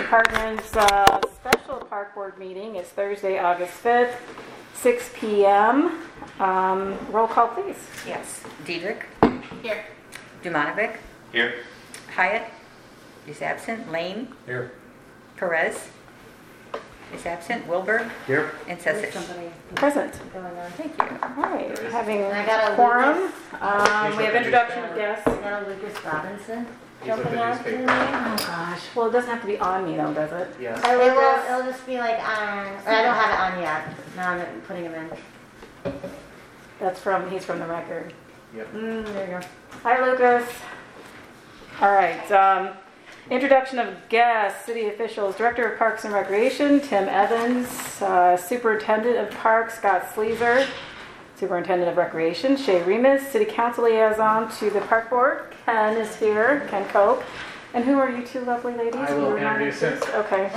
Department's special park board meeting is Thursday, August 5th, 6 p.m. Roll call, please. Yes. Diedrich. Here. Dumanovic. Here. Hyatt is absent. Lane. Here. Perez is absent. Wilbur. Here. And Sesich. Present. Thank you. All right, having I got a quorum. Lucas. We have introduction of guests. I got a Lucas Robinson He's with jumping the out to me. newspaper. Oh gosh. Well, it doesn't have to be on me though, does it? Yes. Hi, It will, Lucas. it'll just be like, I don't have it on yet. Now I'm putting him in. He's from the record. Yep. There you go. Hi, Lucas. All right. Introduction of guests, city officials, Director of Parks and Recreation, Tim Evans, Superintendent of Parks, Scott Sleezer, Superintendent of Recreation, Shay Remus, City Council Liaison to the Park Board, Ken is here, Ken Cope. And who are you two lovely ladies? I will You were not introduce it. Okay.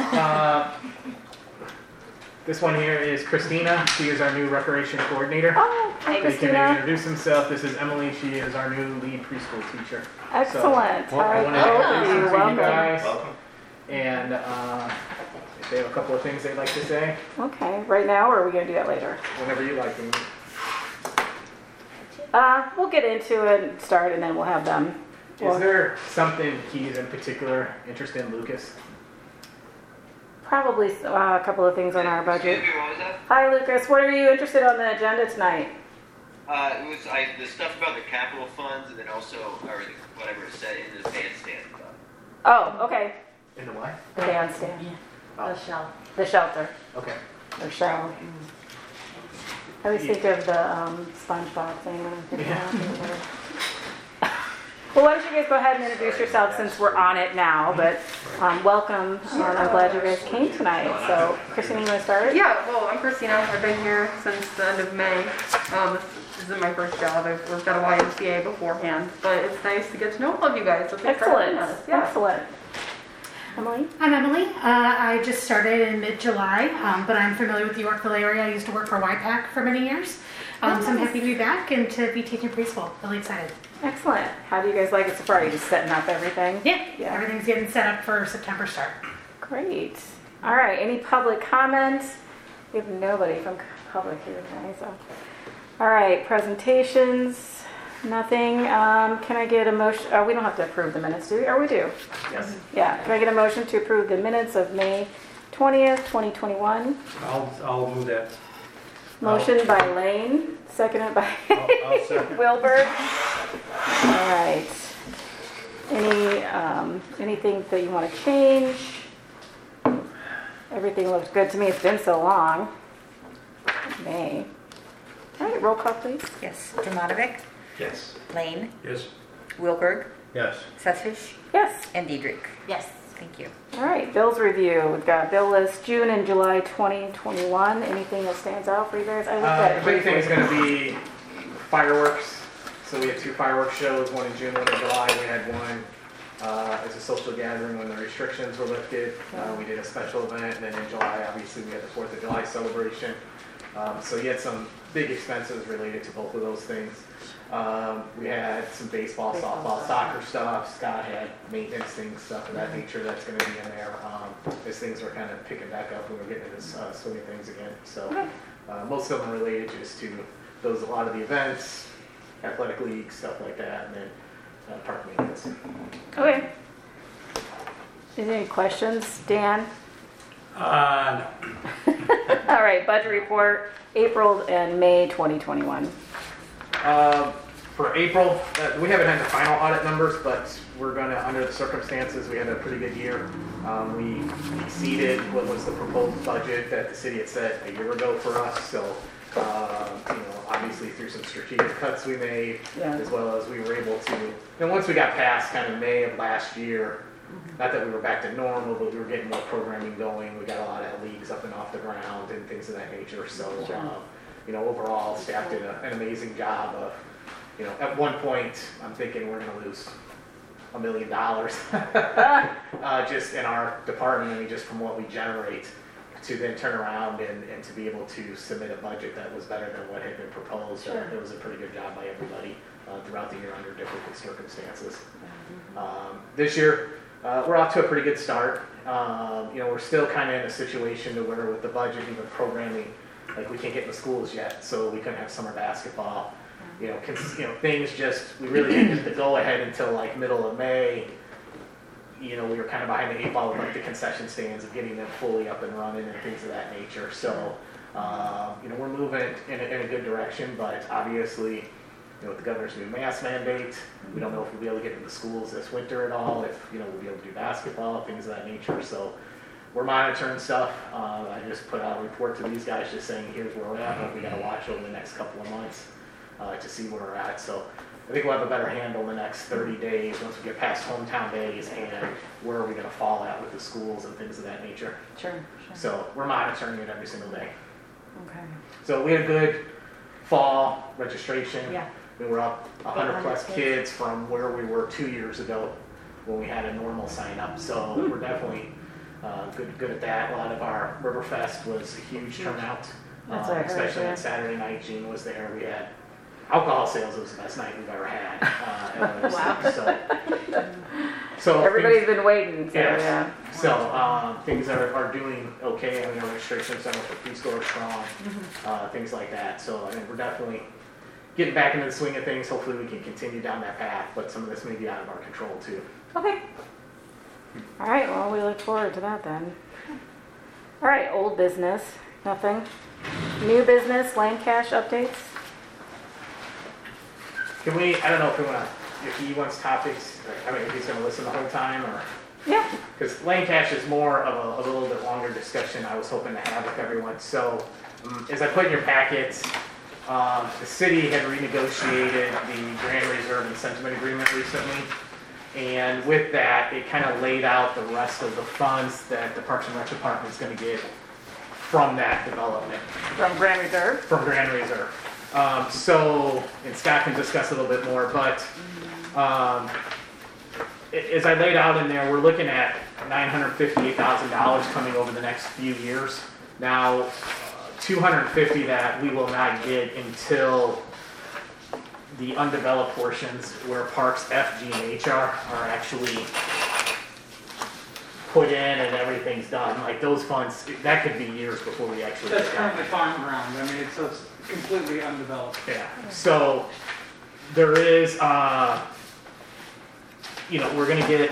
This one here is Christina. She is our new recreation coordinator. Oh, hi, He can Christina. introduce himself. This is Emily. She is our new lead preschool teacher. Excellent. I Hi, want to both of introduce you. them to you Welcome. guys. Welcome. And if they have a couple of things they'd like to say, Okay, right now, or are we going to do that later? whenever you like. We'll get into it and start, and then we'll have them. Is there something he's in particular interested in, Lucas? Probably a couple of things on our budget. Excuse me, what was that? Hi, Lucas. What are you interested on the agenda tonight? It was the stuff about the capital funds, and then also whatever it said in the bandstand. Oh, okay. In the what? The bandstand. The shell. The shelter. Okay. Or shell. I always think of the SpongeBob thing when I'm thinking about it. Well, why don't you guys go ahead and introduce yourselves since we're on it now, but welcome. I'm glad you guys came tonight. So, Christina, you want to start? Yeah, well, I'm Christina. I've been here since the end of May. This isn't my first job. I've worked at a YMCA beforehand, but it's nice to get to know all of you guys. So thanks for having Excellent. us. Yeah. Excellent. Emily? I'm Emily. I just started in mid-July, but I'm familiar with the Yorkville area. I used to work for YPAC for many years. So I'm happy to be back and to be teaching preschool. Really excited. Excellent. How do you guys like it so far? Are you just setting up everything? Yeah, Yeah. everything's getting set up for September start. Great. All right. Any public comments? We have nobody from public here tonight. So, all right. Presentations. Nothing. Can I get a motion? We don't have to approve the minutes, do we? Or we do? Yes. Yeah. Can I get a motion to approve the minutes of May 20th, 2021? I'll move that. Motion by Lane, seconded by I'll second. Wilbur. All right. Anything that you want to change? Everything looks good to me. It's been so long. May. All right, roll call, please. Yes. Dumanovic. Yes. Lane. Yes. Wilberg. Yes. Sesich. Yes. And Diedrich. Yes. Thank you. All right, bills review. We've got bill list June and July 2021. Anything that stands out for you guys? I looked at it The big thing is briefly. going to be fireworks. So we had 2 fireworks shows, one in June, one in July. We had one as a social gathering when the restrictions were lifted. We did a special event, and then in July, obviously, we had the 4th of July celebration. So you had some big expenses related to both of those things. We had some baseball, softball, soccer stuff. Scott had maintenance things, stuff of that nature that's going to be in there as things were kind of picking back up and we're getting into this swing of things again. So most of them are related just to a lot of the events, athletic leagues, stuff like that, and then park maintenance. Okay. Is there any questions, Dan? No. All right, budget report, April and May 2021. For April, we haven't had the final audit numbers, but we're going to, under the circumstances, we had a pretty good year. We exceeded what was the proposed budget that the city had set a year ago for us. So, obviously through some strategic cuts we made, as well as we were able to, once we got past kind of May of last year, not that we were back to normal, but we were getting more programming going. We got a lot of leagues up and off the ground and things of that nature. So, overall, staff did an amazing job of, at one point, I'm thinking we're going to lose $1 million just in our department, just from what we generate, to then turn around and to be able to submit a budget that was better than what had been proposed. It was a pretty good job by everybody throughout the year under difficult circumstances. This year, we're off to a pretty good start. we're still kind of in a situation to where with the budget, even programming, like we can't get in the schools yet, so we couldn't have summer basketball. Things just, we really didn't get the go ahead until like middle of May. We were kind of behind the 8 ball with like the concession stands and getting them fully up and running and things of that nature. So, we're moving in a good direction, but obviously, with the governor's new mask mandate, we don't know if we'll be able to get to the schools this winter at all, if, we'll be able to do basketball, things of that nature. So we're monitoring stuff. I just put out a report to these guys just saying, here's where we're at, but we got to watch over the next couple of months to see where we're at. So I think we'll have a better handle in the next 30 days once we get past hometown days and where are we going to fall at with the schools and things of that nature. Sure. So we're monitoring it every single day. Okay. So we had a good fall registration. Yeah. We were up 100 plus 800 kids from where we were 2 years ago when we had a normal sign up. So we're definitely good at that. A lot of our Riverfest was a huge turnout, That's what I heard, especially yeah. on Saturday night. Gene was there. We had alcohol sales. It was the best night we've ever had. So Everybody's been waiting, so Yes. yeah. So things are doing okay. I mean, our registration center for preschool are strong, things like that. So I mean, we're definitely getting back into the swing of things. Hopefully we can continue down that path, but some of this may be out of our control too. Okay. All right, well, we look forward to that then. All right, old business, nothing. New business, land cash updates. Can we, I don't know if he wants topics, if he's gonna listen the whole time or, Yeah. because land cash is more of a little bit longer discussion I was hoping to have with everyone. So as I put in your packets, the city had renegotiated the Grand Reserve Incentive Agreement recently. And with that, it kind of laid out the rest of the funds that the Parks and Rec Department is going to get from that development. From Grand Reserve? From Grand Reserve. And Scott can discuss a little bit more, but as I laid out in there, we're looking at $958,000 coming over the next few years. Now, $250 that we will not get until the undeveloped portions where Parks F, G, and H are actually put in and everything's done. Like those funds, that could be years before we actually That's get done. currently farm ground, I mean, it's completely undeveloped. Yeah, so there is, we're gonna get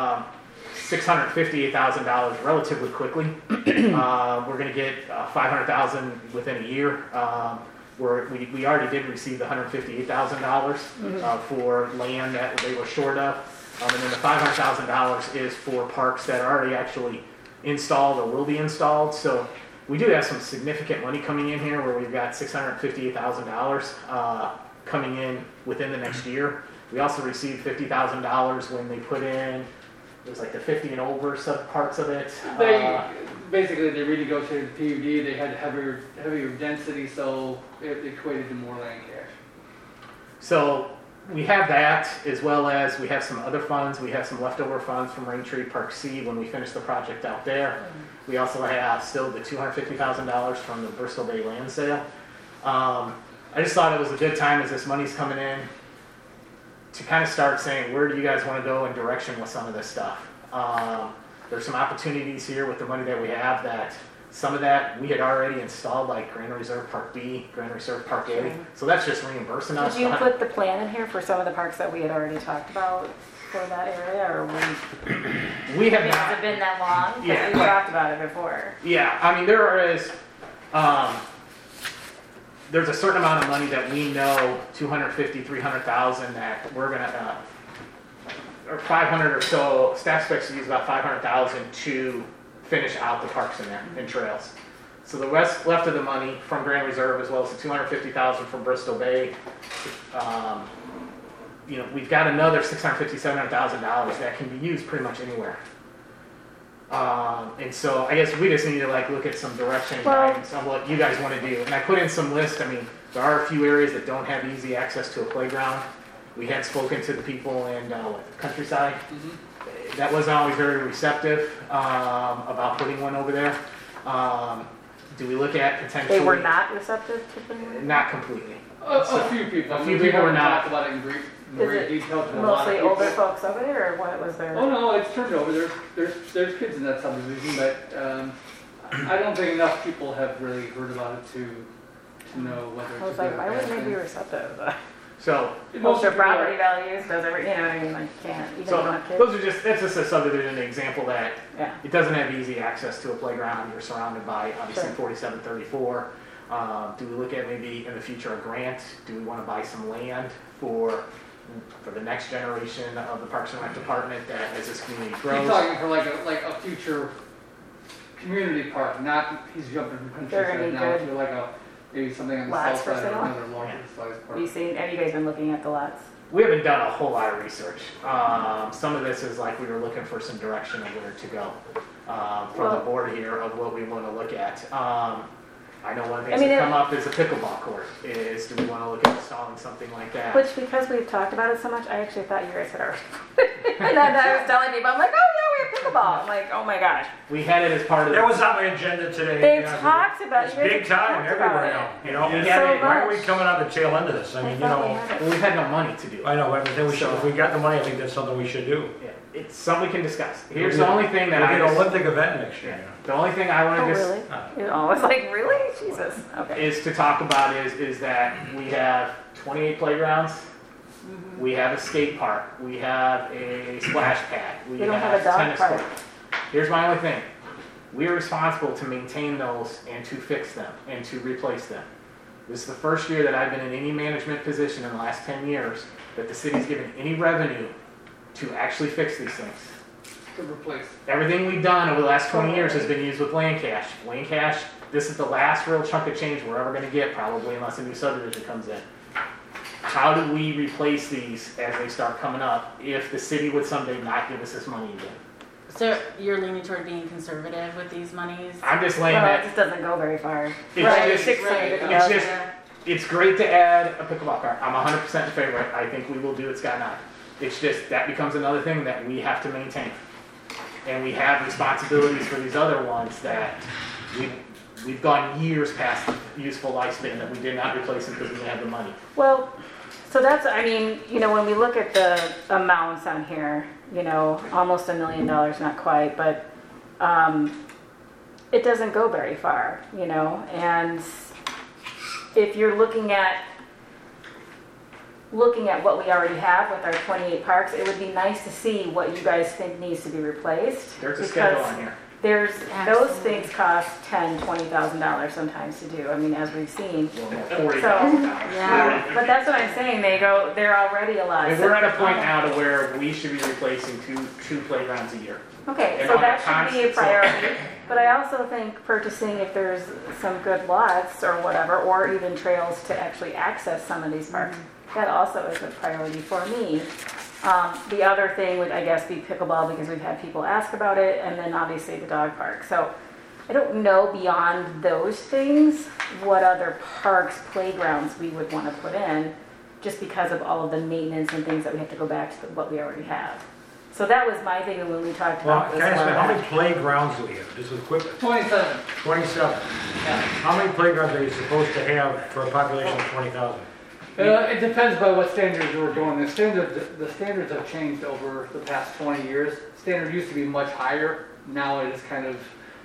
$658,000 relatively quickly. We're gonna get $500,000 within a year. We already did receive the $158,000 for land that they were short of. And then the $500,000 is for parks that are already actually installed or will be installed. So we do have some significant money coming in here where we've got $658,000 coming in within the next year. We also received $50,000 when they put in, it was like the 50 and over sub parts of it. Basically, they renegotiated the PUD, they had heavier density, so it equated to more land cash. So we have that, as well as we have some other funds. We have some leftover funds from Raintree Park C when we finish the project out there. We also have still the $250,000 from the Bristol Bay land sale. I just thought it was a good time as this money's coming in to kind of start saying, where do you guys want to go in direction with some of this stuff? There's some opportunities here with the money that we have that some of that we had already installed, like Grand Reserve Park B, Grand Reserve Park A. So that's just reimbursing us. Did you put the plan in here for some of the parks that we had already talked about for that area, or we have has not. it been that long? 'Cause Yeah. we talked about it before. Yeah, I mean, there's a certain amount of money that we know, 250, 300,000 that we're gonna, or 500 or so, staff specs to use about 500,000 to finish out the parks in there and trails. So the rest left of the money from Grand Reserve, as well as the 250,000 from Bristol Bay, we've got another $650,000, $700,000 that can be used pretty much anywhere. And so I guess we just need to look at some direction and guidance on what you guys want to do. And I put in some lists. I mean, there are a few areas that don't have easy access to a playground. We had spoken to the people in Countryside. That wasn't always very receptive about putting one over there. Do we look at potentially? They were not receptive to putting it? Not completely. A few people. A few people were not. Talked about it in very it detailed to a lot of Mostly people. older folks over there, or what was there? Oh, no, it's turned over. There's kids in that subdivision, but I don't think enough people have really heard about it to know whether it's I was a like, good why or would bad they thing. be receptive? So, Most their people are- property values, does every, you know what I mean, like, can't, even if you don't so have kids. those are that's just a subdivision example that Yeah, it doesn't have easy access to a playground. You're surrounded by obviously Sure. 4734. Do we look at maybe in the future a grant? Do we want to buy some land for the next generation of the Parks and Rec department that as this community You're grows? talking for like a future community park, not he's jumping from They're countryside gonna now be to like maybe something on the Lots south for side or sale? another larger sized park. have you guys been looking at the lots? We haven't done a whole lot of research. Some of this is like we were looking for some direction of where to go from Well- the board here of what we want to look at. I know one of the I things mean, that come up is a pickleball court. Is do we want to look at installing something like that? Which, because we've talked about it so much, I actually thought you guys had already. And then I was telling people, I'm like, oh yeah, we have pickleball. I'm like, oh my gosh. We had it as part of That the. was on my agenda today. They've yeah. talked about It's you guys big have time talked about everywhere it. now, you know? We So had it, Why are we much. coming on the tail end of this? I I mean, you thought we know, had it. well, we've had no money to do it. I know, but I think we should, if we got the money, I think that's something we should do. Yeah, it's something we can discuss. Here's the only thing that We'll I get an just, Olympic event next year. the only thing I want Oh, to just really? Oh, I was like, really? Jesus. Okay. is to talk about is that we have 28 playgrounds. Mm-hmm. We have a skate park. We have a splash pad. We don't have a dog tennis park. court. Here's my only thing. We are responsible to maintain those and to fix them and to replace them. This is the first year that I've been in any management position in the last 10 years that the city's given any revenue to actually fix these things. To replace. Everything we've done over the last 20 years has been used with land cash. Land cash, this is the last real chunk of change we're ever going to get, probably, unless a new subdivision comes in. How do we replace these as they start coming up if the city would someday not give us this money again? So you're leaning toward being conservative with these monies? I'm just laying Well, it that. just doesn't go very far. It's Right, just- 600,000. it's just- It's great to add a pickleball court. I'm 100% in favor. I think we will do it, Scott and I. It's just that becomes another thing that we have to maintain. And we have responsibilities for these other ones that we've gone years past the useful lifespan that we did not replace them because we didn't have the money. Well, so that's, I mean, you know, when we look at the amounts on here, you know, almost $1 million, not quite, but it doesn't go very far, you know, and if you're looking at what we already have with our 28 parks, it would be nice to see what you guys think needs to be replaced. There's a schedule because on here. Those Absolutely. things cost $10,000, $20,000 sometimes to do. I mean, as we've seen. $40,000. Yeah. But that's what I'm saying. They're already a lot. I mean, we're at a point now to where we should be replacing two playgrounds a year. Okay, And so on that a should be a constant- priority. But I also think purchasing, if there's some good lots or whatever, or even trails to actually access some of these parks, that also is a priority for me. The other thing would, I guess, be pickleball because we've had people ask about it, and then obviously the dog park. So I don't know beyond those things what other parks, playgrounds we would want to put in, just because of all of the maintenance and things that we have to go back to what we already have. So that was my thing when we talked Well, about this. can I ask you, how one. many playgrounds do we have, just with equipment? 27. 27. How many playgrounds are you supposed to have for a population of 20,000? It depends by what standards we're doing. The standards have changed over the past 20 years. Standard used to be much higher. Now it is kind of,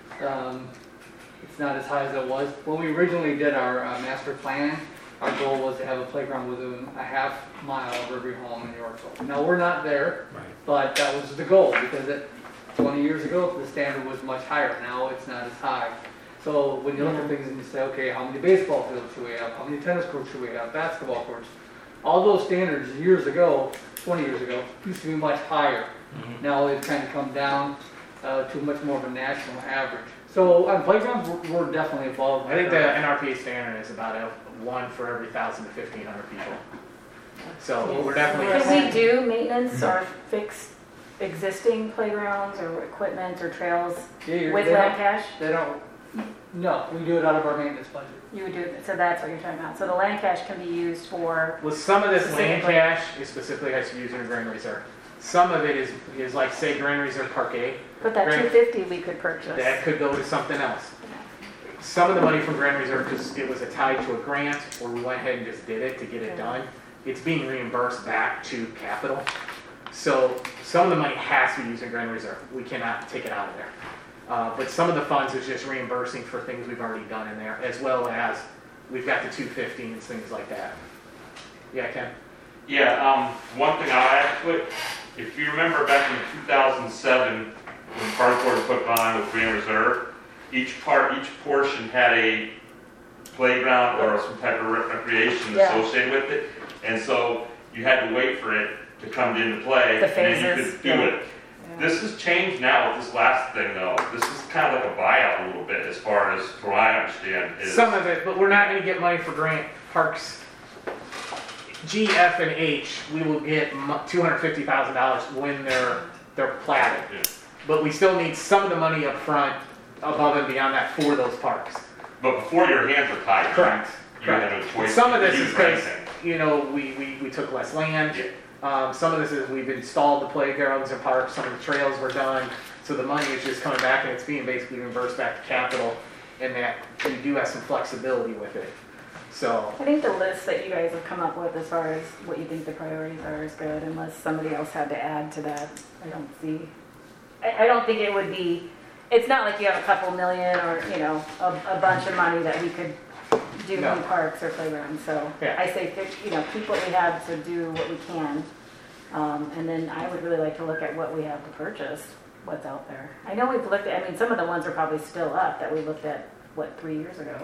it's not as high as it was. When we originally did our master plan, our goal was to have a playground within a half mile of every home in Yorkville. Now, we're not there, Right. but that was the goal because 20 years ago, the standard was much higher. Now it's not as high. So when you look at things and you say, okay, how many baseball fields should we have? How many tennis courts should we have? Basketball courts? All those standards years ago, 20 years ago, used to be much higher. Now they've kind of come down to much more of a national average. So on playgrounds, we're definitely above. I think the NRPA standard is about one for every 1,000 to 1,500 people. So we're definitely. Can we do maintenance or fix existing playgrounds or equipment or trails Yeah, with they land don't- cash? They don't, no, we do it out of our maintenance budget. You would do it, so that's what you're talking about. So the land cash can be used for, Well, some of this land Specifically. cash is specifically has to be used in Grand Reserve. Some of it is like, say, Grand Reserve Parquet. but that Grand- 250 we could purchase. That could go to something else. Some of the money from Grand Reserve, because it was a tie to a grant, or we went ahead and just did it to get it done, it's being reimbursed back to capital. So some of the money has to be used in Grand Reserve. We cannot take it out of there. But some of the funds is just reimbursing for things we've already done in there, as well as we've got the 215 and things like that. Yeah, Ken? Yeah, one thing I add to it, if you remember back in 2007, when Park Board put on with Grand Reserve, each portion had a playground or some type of recreation associated with it, and so you had to wait for it to come into play, The and then you phases, could do it. This has changed now with this last thing though. This is kind of like a buyout a little bit as far as, from what I understand. Is, Some of it, but we're not going to get money for grant parks. G, F, and H, we will get $250,000 when they're platted. Yeah. But we still need some of the money up front, above and beyond that, for those parks. But before your hands are tied. Correct. You have a choice. Some of to this use is for because, anything. we took less land. Yeah. Some of this is we've installed the playgrounds and parks, some of the trails were done. So the money is just coming back and it's being basically reimbursed back to capital, and that we do have some flexibility with it. So, I think the list that you guys have come up with as far as what you think the priorities are is good, unless somebody else had to add to that. I don't think it would be, it's not like you have a couple million or, a bunch of money that we could do No. in parks or playgrounds. So Yeah. I say, keep what we have to do what we can. And then I would really like to look at what we have to purchase, what's out there. I know we've looked at, some of the ones are probably still up that we looked at, 3 years ago?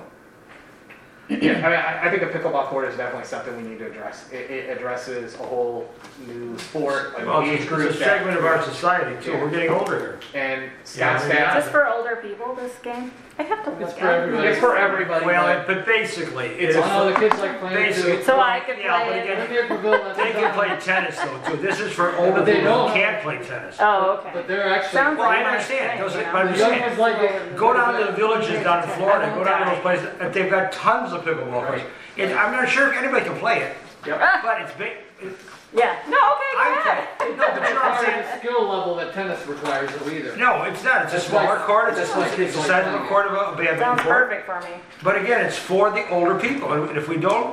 yeah, I think the pickleball court is definitely something we need to address. It addresses a whole new sport, Well, an age it's group. a segment of our society too. We're getting older here. And Yeah, Scott Is Staff, this for older people, this game? I have to look It's for at everybody. it's for everybody. Well, but basically, it's, Oh, the kids like playing Basically- too. So I could Yeah, but play again, it. they can play tennis though too. This is for older But they people who don't. can't play tennis. Oh, okay. But they're actually. Sounds Well, I like my understand. thing, Those- you know? but I'm The just young saying, ones like it. go down to the villages down in Florida, go down to those places, if they've got tons of pickleball courts. I'm not sure if anybody can play it, Yep. but it's big. Yeah. No, okay, go I ahead. play. No, but you know what I'm saying? The skill level that tennis requires though either. No, it's not. It's a That's smaller why- court. It's that's why it's kids the like size of a playing court of a badminton Sounds court. perfect for me. But again, it's for the older people. And if we don't,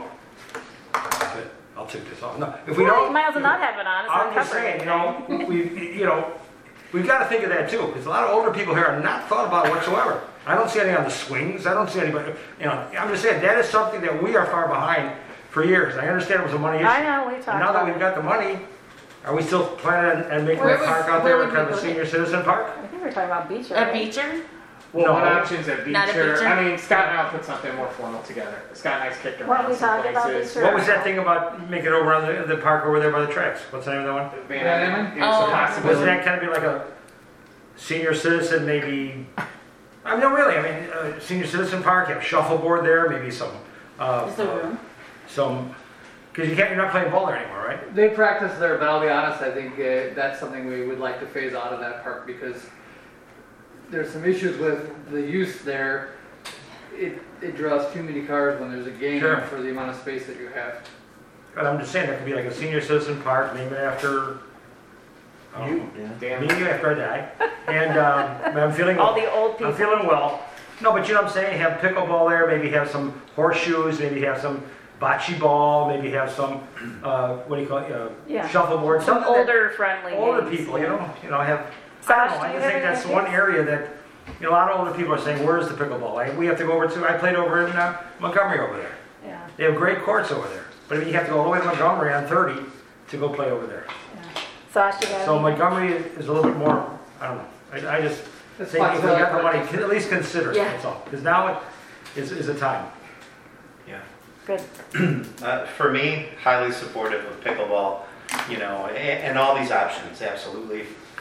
I'll take this off. No, if we Well, don't, you might as well not have it on. It's I'm not just covered. saying, we've got to think of that too, because a lot of older people here are not thought about whatsoever. I don't see anything on the swings. I don't see anybody. I'm just saying that is something that we are far behind for years. I understand it was a money issue. I know, we talked And now that about we've it. got the money, are we still planning on making Where a would- park out where there, would kind we of a put it? senior citizen park? I think we're talking about Beecher. A right? Beecher? Well, No. one option's at Not at Beecher. Beecher? Scott and I'll put something more formal together. Scott and I's kicked Weren't around we some talking about places. Beecher? What was that thing about making it over on the park over there by the tracks? What's the name of that one? Van Van Emmon? Emmon? It's a Oh. possibility. Wasn't that kind of be like a senior citizen, maybe? No, really. Senior citizen park. You have shuffleboard there, maybe some. Is there room? Some, because you're not playing ball there anymore, right? They practice there, but I'll be honest, I think that's something we would like to phase out of that park because there's some issues with the use there. It draws too many cars when there's a game Sure. for the amount of space that you have. But I'm just saying that could be like a senior citizen park, named after You? Dan? me after I die. And I'm feeling All the old people. I'm feeling well. No, but you know what I'm saying? Have pickleball there, maybe have some horseshoes, maybe have some bocce ball, maybe have some, what do you call it? Yeah. Shuffleboard. Some something that- older friendly. older games, people, yeah. have. Sash, I don't know, do I you just have think any that's one ideas? area that, a lot of older people are saying, where's the pickleball? We have to go over to, I played over in Montgomery over there. Yeah. They have great courts over there. But you have to go all the way to Montgomery on 30 to go play over there. Sash, you got So any? Montgomery is a little bit more, I don't know. I just It's think if we got the money, flexible. at least consider it, Yeah. that's all. Because now is a time. Good. For me, highly supportive of pickleball, and all these options, absolutely.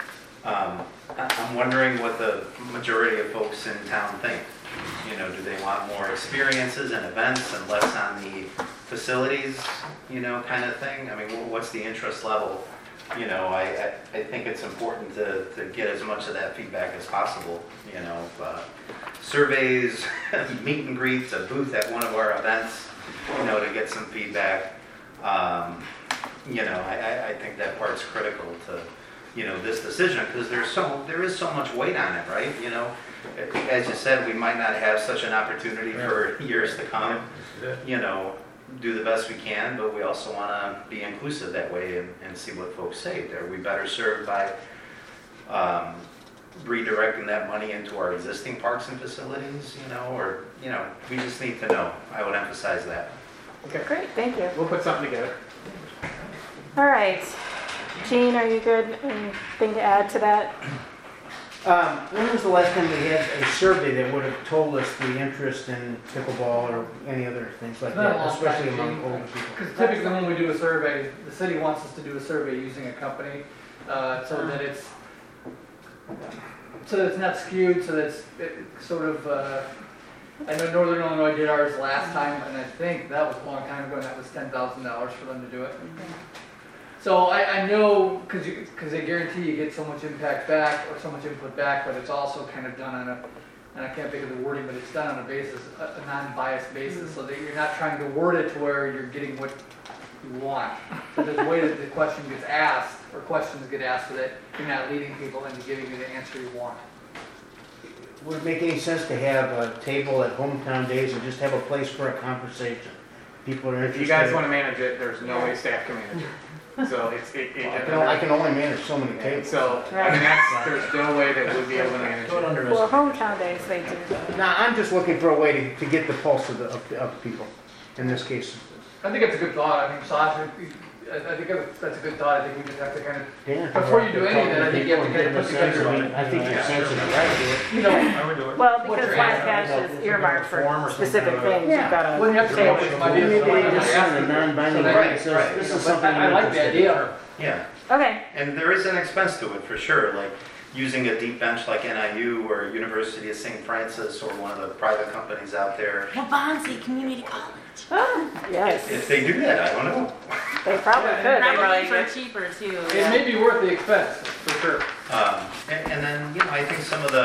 I'm wondering what the majority of folks in town think. Do they want more experiences and events and less on the facilities, kind of thing? What's the interest level? I think it's important to get as much of that feedback as possible. Surveys, meet and greets, a booth at one of our events, to get some feedback. I think that part's critical to, this decision because there is so much weight on it, right? As you said, we might not have such an opportunity for years to come. do the best we can, but we also want to be inclusive that way and see what folks say. Are we better served by redirecting that money into our existing parks and facilities, or, we just need to know. I would emphasize that. Okay, Great, thank you. we'll put something together. All right. Jean, are you good? Anything to add to that? When was the last time we had a survey that would have told us the interest in pickleball or any other things like Not a that, long especially time, among older people? Because typically when we do a survey, the city wants us to do a survey using a company, so that it's not skewed, so that it's sort of, I know Northern Illinois did ours last time, and I think that was a long time ago, and that was $10,000 for them to do it. So I know, because they guarantee you get so much impact back, or so much input back, but it's also kind of done on a, and I can't think of the wording, but it's done on a basis, a non-biased basis, so that you're not trying to word it to where you're getting what you want. So there's a way that the question gets asked, or questions get asked, so that you're not leading people into giving you the answer you want. Would it make any sense to have a table at Hometown Days and just have a place for a conversation? People are If interested. you guys want to manage it, there's no way staff can manage it. So I can only manage so many tables. So, there's no way that we'd be able to manage it. Well, hometown days, they do that. Now, I'm just looking for a way to get the pulse of people, in this case. I think it's a good thought. I mean, Sasha, I think that's a good thought. I think we just have to kind of, Dan, before you do any of that, I think you have to kind of put together. I think your sense is right. You know, I would do it. Well, because live cash is earmarked for specific things, you've got to. Well, you have to come up with some ideas. Maybe they just send a non-binding So right, that- says, this is But something. I like the idea. Yeah. Okay, And there is an expense to it for sure, like using a deep bench like NIU or University of St. Francis or one of the private companies out there. Waubonsee Community College. yes, If they do that, I don't know. they probably could. They Probably probably for could. cheaper too. It may be worth the expense, for sure. And then, I think some of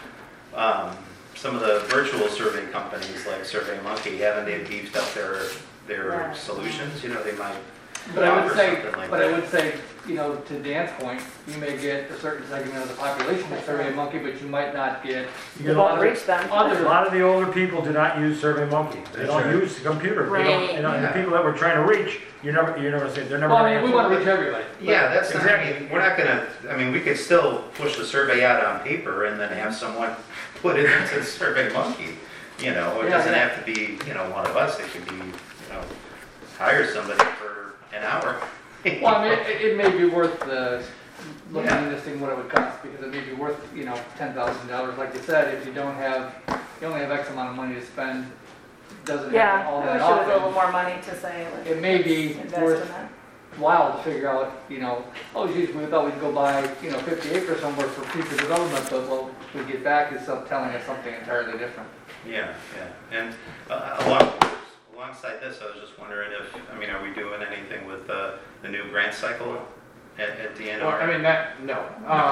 the virtual survey companies like SurveyMonkey, haven't they beefed up their Yeah. solutions? They might But I would offer say, something like but that. I would say, to Dan's point, you may get a certain segment of the population to SurveyMonkey, but you might not get You won't reach them. A other. lot of the older people do not use SurveyMonkey. They don't use the computer. They don't- Right. And the people that we're trying to reach, you never say, they're never. Well, gonna I mean, we answer. want to reach everybody. Yeah, that's not, Exactly. we're not gonna, we could still push the survey out on paper and then have someone put it into SurveyMonkey. It doesn't have to be, one of us, it could be, hire somebody for an hour. Well, I mean, it may be worth looking into seeing what it would cost, because it may be worth, $10,000. Like you said, if you only have X amount of money to spend, doesn't Yeah, happen all I that wish there was a little often. more money to say. Like, It may be let's invest in worth that. While to figure out, oh geez, we thought we'd go buy, 50 acres somewhere for future development, but what we get back is telling us something entirely different. Yeah. And alongside this, I was just wondering if, are we doing anything with the new grant cycle at the end? Well, no.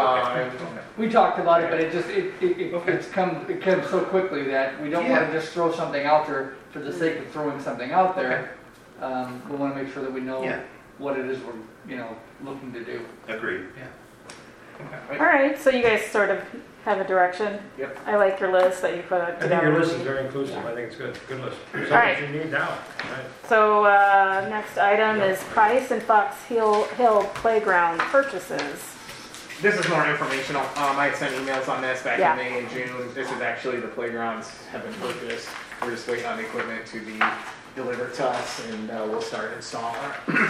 We talked about it, but it comes so quickly that we don't want to just throw something out there for the sake of throwing something out there. We want to make sure that we know what it is we're, looking to do. Agreed, yeah. All right, so you guys sort of have a direction. Yep. I like your list that you put I think together. your list is very inclusive. I think it's good. Good list. Something right. you need now. Right. So next item is Price and Fox Hill Playground purchases. This is more informational. I had sent emails on this back Yeah. in May and June. This is actually the playgrounds have been purchased. We're just waiting on the equipment to be delivered to us, and we'll start installing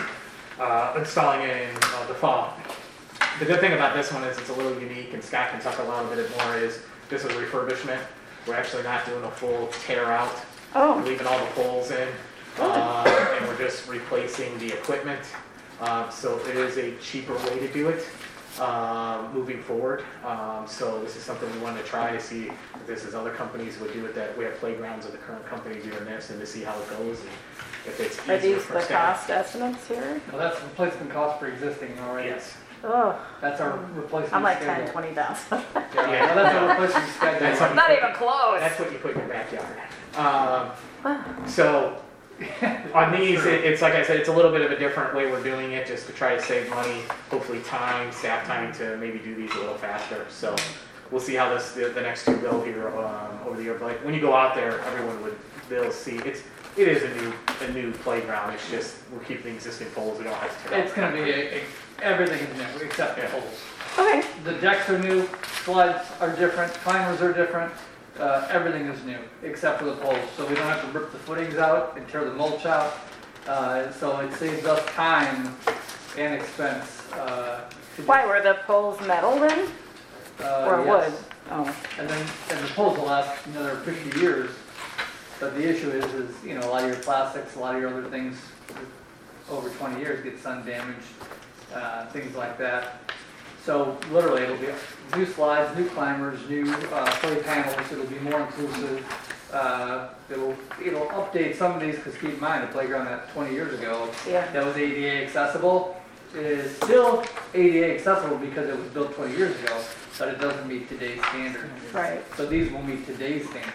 it in the fall. The good thing about this one is it's a little unique, and Scott can talk a little bit more, is this is refurbishment. We're actually not doing a full tear out. Oh. We're leaving all the poles in, and we're just replacing the equipment. So it is a cheaper way to do it moving forward. So this is something we wanted to try to see if this is other companies would do it, that we have playgrounds of the current companies doing this, and to see how it goes, and if it's Are easier these for the staff. cost estimates here? Well, that's replacement cost for existing already. Yes. Oh, That's our replacement I'm like schedule. 10, 20,000. Yeah, that's our replacement schedule. That's something- Not even close. That's what you put in your backyard. So on these, it's like I said, it's a little bit of a different way we're doing it, just to try to save money, hopefully time, staff time to maybe do these a little faster. So we'll see how the next two go here over the year. But when you go out there, they'll see it is a new a new playground, it's just, we're keeping the existing poles, we don't have to tear It's gonna be, everything is new, except the poles. Okay. The decks are new, slides are different, climbers are different, everything is new, except for the poles. So we don't have to rip the footings out and tear the mulch out. So it saves us time and expense. Why, were the poles metal then? Or wood? Yes. Oh, And the poles will last another 50 years. But the issue is, you know, a lot of your plastics, a lot of your other things over 20 years get sun damaged, things like that. So literally, it'll be new slides, new climbers, new play panels. It'll be more inclusive. It'll update some of these, because keep in mind, the playground that 20 years ago yeah. that was ADA accessible is still ADA accessible because it was built 20 years ago, but it doesn't meet today's standard. Right. So these will meet today's standards.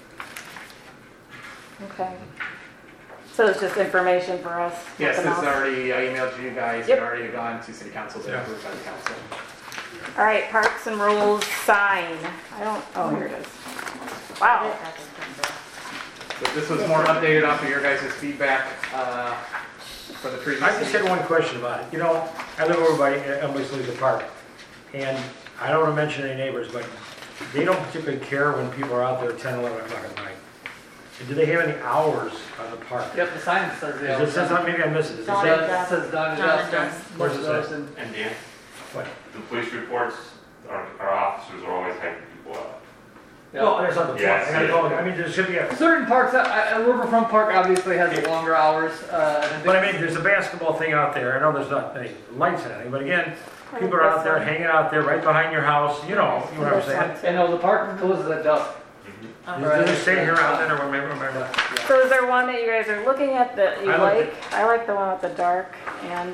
Okay. So it's just information for us? Yes, nothing it's else? already, I emailed to you guys, Yep. it's already gone to city council, been approved by the council. All right, Parks and Rules sign. I don't, oh, here it is. Wow. So this was more updated off of your guys' feedback for the previous. I just had one question about it. You know, I live over by Emily's Leisure Park, and I don't want to mention any neighbors, but they don't particularly care when people are out there at 10, 11 o'clock at night. And do they have any hours on the park? Yep, the sign says they Is it says, maybe I missed it. Does it Dawn say? at It dusk. says Dawn to Dawn dusk at dusk. and Where's most it of say? those in- And Dan, What? the police reports, our officers are always hyping people up. yeah. Well, that's not the point. Yes, I gotta it go, is. I mean, there should be a, Certain parks, Riverfront Park obviously has the longer hours. but I mean, there's a basketball thing out there. I know there's not any lights or anything, but again, people are out there, hanging out there right behind your house, you know what I'm saying? And no, the park closes at dusk. Does it say here on there, or remember? So is there one that you guys are looking at that you I like? looked I like the one with the dark and,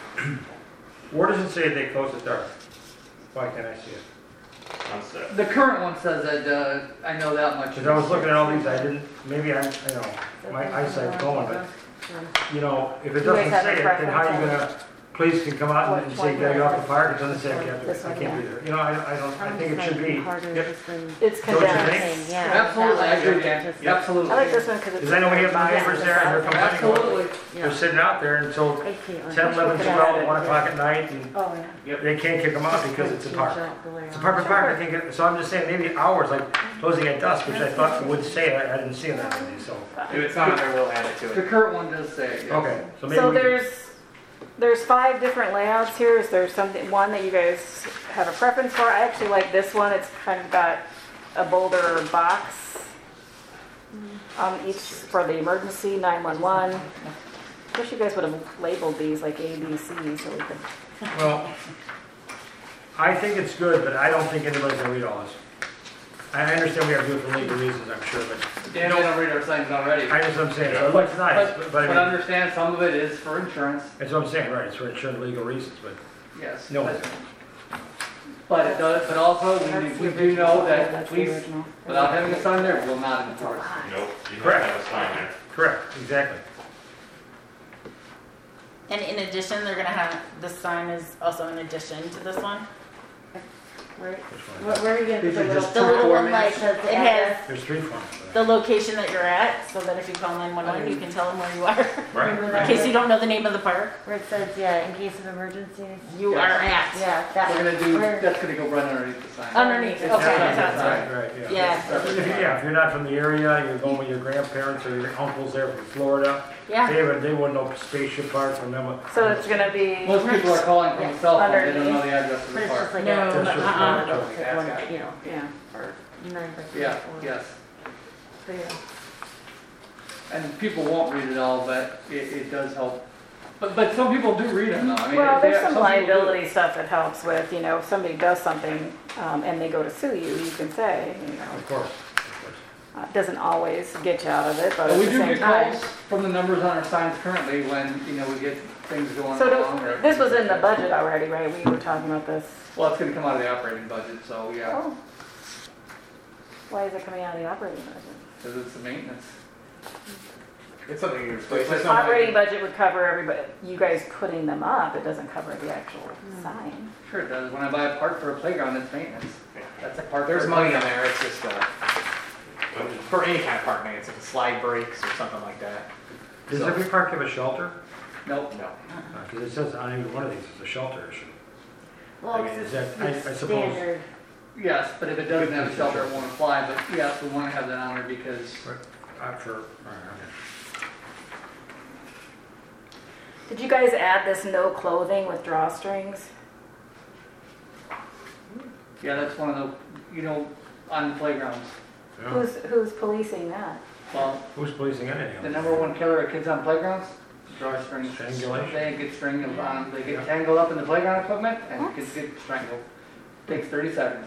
Where does it say they close at dark? Why can't I see it? Sunset. The current one says that, I know that much. Because I was looking at all these, I didn't, maybe I know, my eyesight's going, but, you know, if it You doesn't guys have say a it, then how are you preference gonna, police can come out and say, get you off the park, it doesn't say I This one, can't be there. You know, I don't, I think it should be, yep. it's Don't you condensed. think? Yeah. Absolutely, I agree, Dan. Yep. Absolutely. I like this one because it's. Because I know we have some neighbors there, and they're complaining, Absolutely. they're sitting out there until 10, 11, 12, 1 o'clock at night, and Oh, yeah. they can't kick them out because it's a park. It's a park, they can't get, so I'm just saying, maybe hours, like closing at dusk, which I thought would say, I didn't see that in these, so. If it's not there, we'll add it to The it. current one does say it, yes. Okay, so maybe So we can. there's 5 different layouts here. Is there one that you guys have a preference for? I actually like this one. It's kind of got a bolder box each for the emergency 911. I wish you guys would have labeled these like A, B, C so we could. Well, I think it's good, but I don't think anybody's gonna read all this. I understand we have to do it for legal reasons, I'm sure, but Dan, they don't read our signs already. I understand what I'm saying, so it looks nice, but But I mean, understand, some of it is for insurance, that's what I'm saying, right, it's for insurance legal reasons, but yes. no. But it does, but also, we do know that That's the police, original. without having a sign there, will not enforce. Nope, you have Correct. to have a sign there. Correct, exactly. And in addition, they're gonna have, the sign is also in addition to this one. Where, Which one? where are you getting These the are little? just The little one formats. like, it has There's 3 forms for that. the location that you're at, so that if you call 911, you can tell them where you are. Right. In case you don't know the name of the park, Where it says, yeah, in case of emergencies. you are at. Yeah, that We're one. gonna do, Where- that's gonna go right underneath the sign. Underneath, okay, that's right. Right, yeah. Yeah, If you're not from the area, you're going with your grandparents or your uncles there from Florida, yeah. they wouldn't know Spaceship Park from them. So it's gonna be. Most people are calling from a cell phone, they don't know Underneath. the address of But the it's just park. like No, a. That's just- uh-uh. Like one, you know, Yeah. or 9x4. Yeah, yes. So, yeah. And people won't read it all, but it does help. But some people do read them though. I mean, Well, there's yeah, some people do. liability stuff that helps with, you know, if somebody does something and they go to sue you, you can say, you know, Of course. it doesn't always get you out of it, but But at we the do same get time. calls from the numbers on our signs currently when, you know, we get things going So wrong. or- this was in the budget already, right? We were talking about this. Well, it's gonna come out of the operating budget, so yeah, Oh. Why is it coming out of the operating budget? because it's the maintenance. It's something you It's like replace. something- Operating budget would cover everybody, you guys putting them up, it doesn't cover the actual sign. Sure it does. When I buy a part for a playground, it's maintenance. That's a part. There's for a money in playground. there, it's just, for any kind of park maintenance, if a slide breaks or something like that. Does So- every park have a shelter? Nope. No. Because it says on every one of these it's a shelter issue. Well, I mean, is that, I it's suppose, standard. Yes, but if it doesn't have a shelter, it won't apply, but yes, we want to have that on there because for, all right, okay. Did you guys add this no clothing with drawstrings? yeah, that's one of the, on the playgrounds. Yeah. Who's policing that? Well, Who's policing anything? the number one killer of kids on playgrounds, drawstrings. Strangulation. They get strangled on, they get tangled up in the playground equipment and kids get strangled. Takes 30 seconds.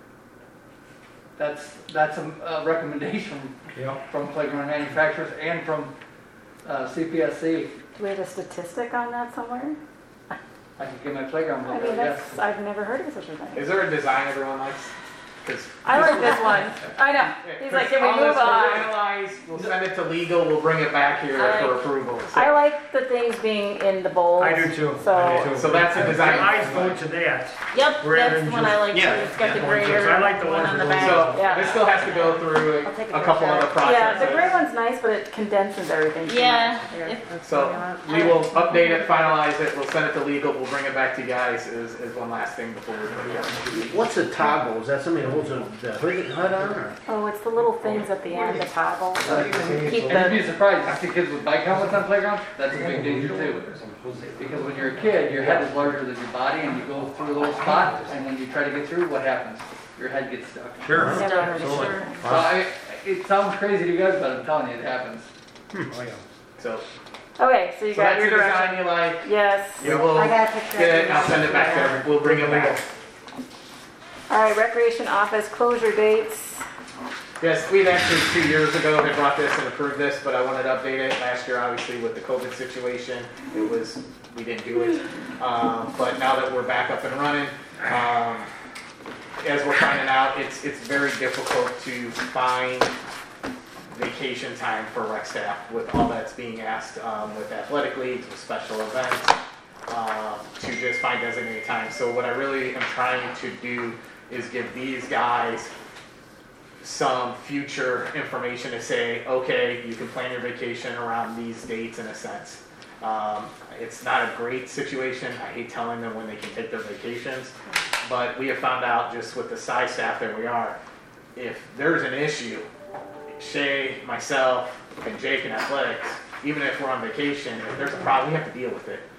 That's a recommendation Yeah. from playground manufacturers and from CPSC. Do we have a statistic on that somewhere? I can get my playground I book, mean, yes. I've never heard of such a thing. Is there a design everyone likes? 'Cause I like this one. I know. He's like, can we all move this we'll on? analyze, we'll send it to legal, we'll bring it back here I for like- approval. I like the things being in the bowls. I do too. So, I do too. So that's a design. I vote to that. Yep, Rather that's than one just- I like too. Yeah, It's got the yeah. grayer So I like the one ones on the with back. So Yeah. this still has to go through I'll take a a couple picture. other processes. yeah, the gray one's nice, but it condenses everything. too Yeah. much here. So we will update it, finalize it, we'll send it to legal, we'll bring it back to you guys as one last thing before we put it out. What's a toggle? Is that something that holds the hood on, or? Oh, it's the little things at the end, the toggle. Keep And you'd be the, surprised, you see kids with bike helmets on playgrounds, that's a big danger too. Because when you're a kid, your head is larger than your body and you go through a little spot, and when you try to get through, what happens? Your head gets stuck. Sure. Never heard of Absolutely. sure. So it sounds crazy to you guys, but I'm telling you, it happens. Oh, yeah. So Okay, so you so got that's your the direction. design you like, Yes. yeah, we'll I get got a picture. it, and I'll send it back there, we'll bring it back. All right, recreation office closure dates. Yes, we'd actually 2 years ago had brought this and approved this, but I wanted to update it. Last year, obviously, with the COVID situation, we didn't do it. But now that we're back up and running, as we're finding out, it's very difficult to find vacation time for rec staff with all that's being asked, with athletic leagues, with special events, to just find designated time. So what I really am trying to do is give these guys some future information to say, okay, you can plan your vacation around these dates in a sense. It's not a great situation. I hate telling them when they can take their vacations, but we have found out just with the size staff that we are, if there's an issue, Shay, myself, and Jake in athletics, even if we're on vacation, if there's a problem, we have to deal with it.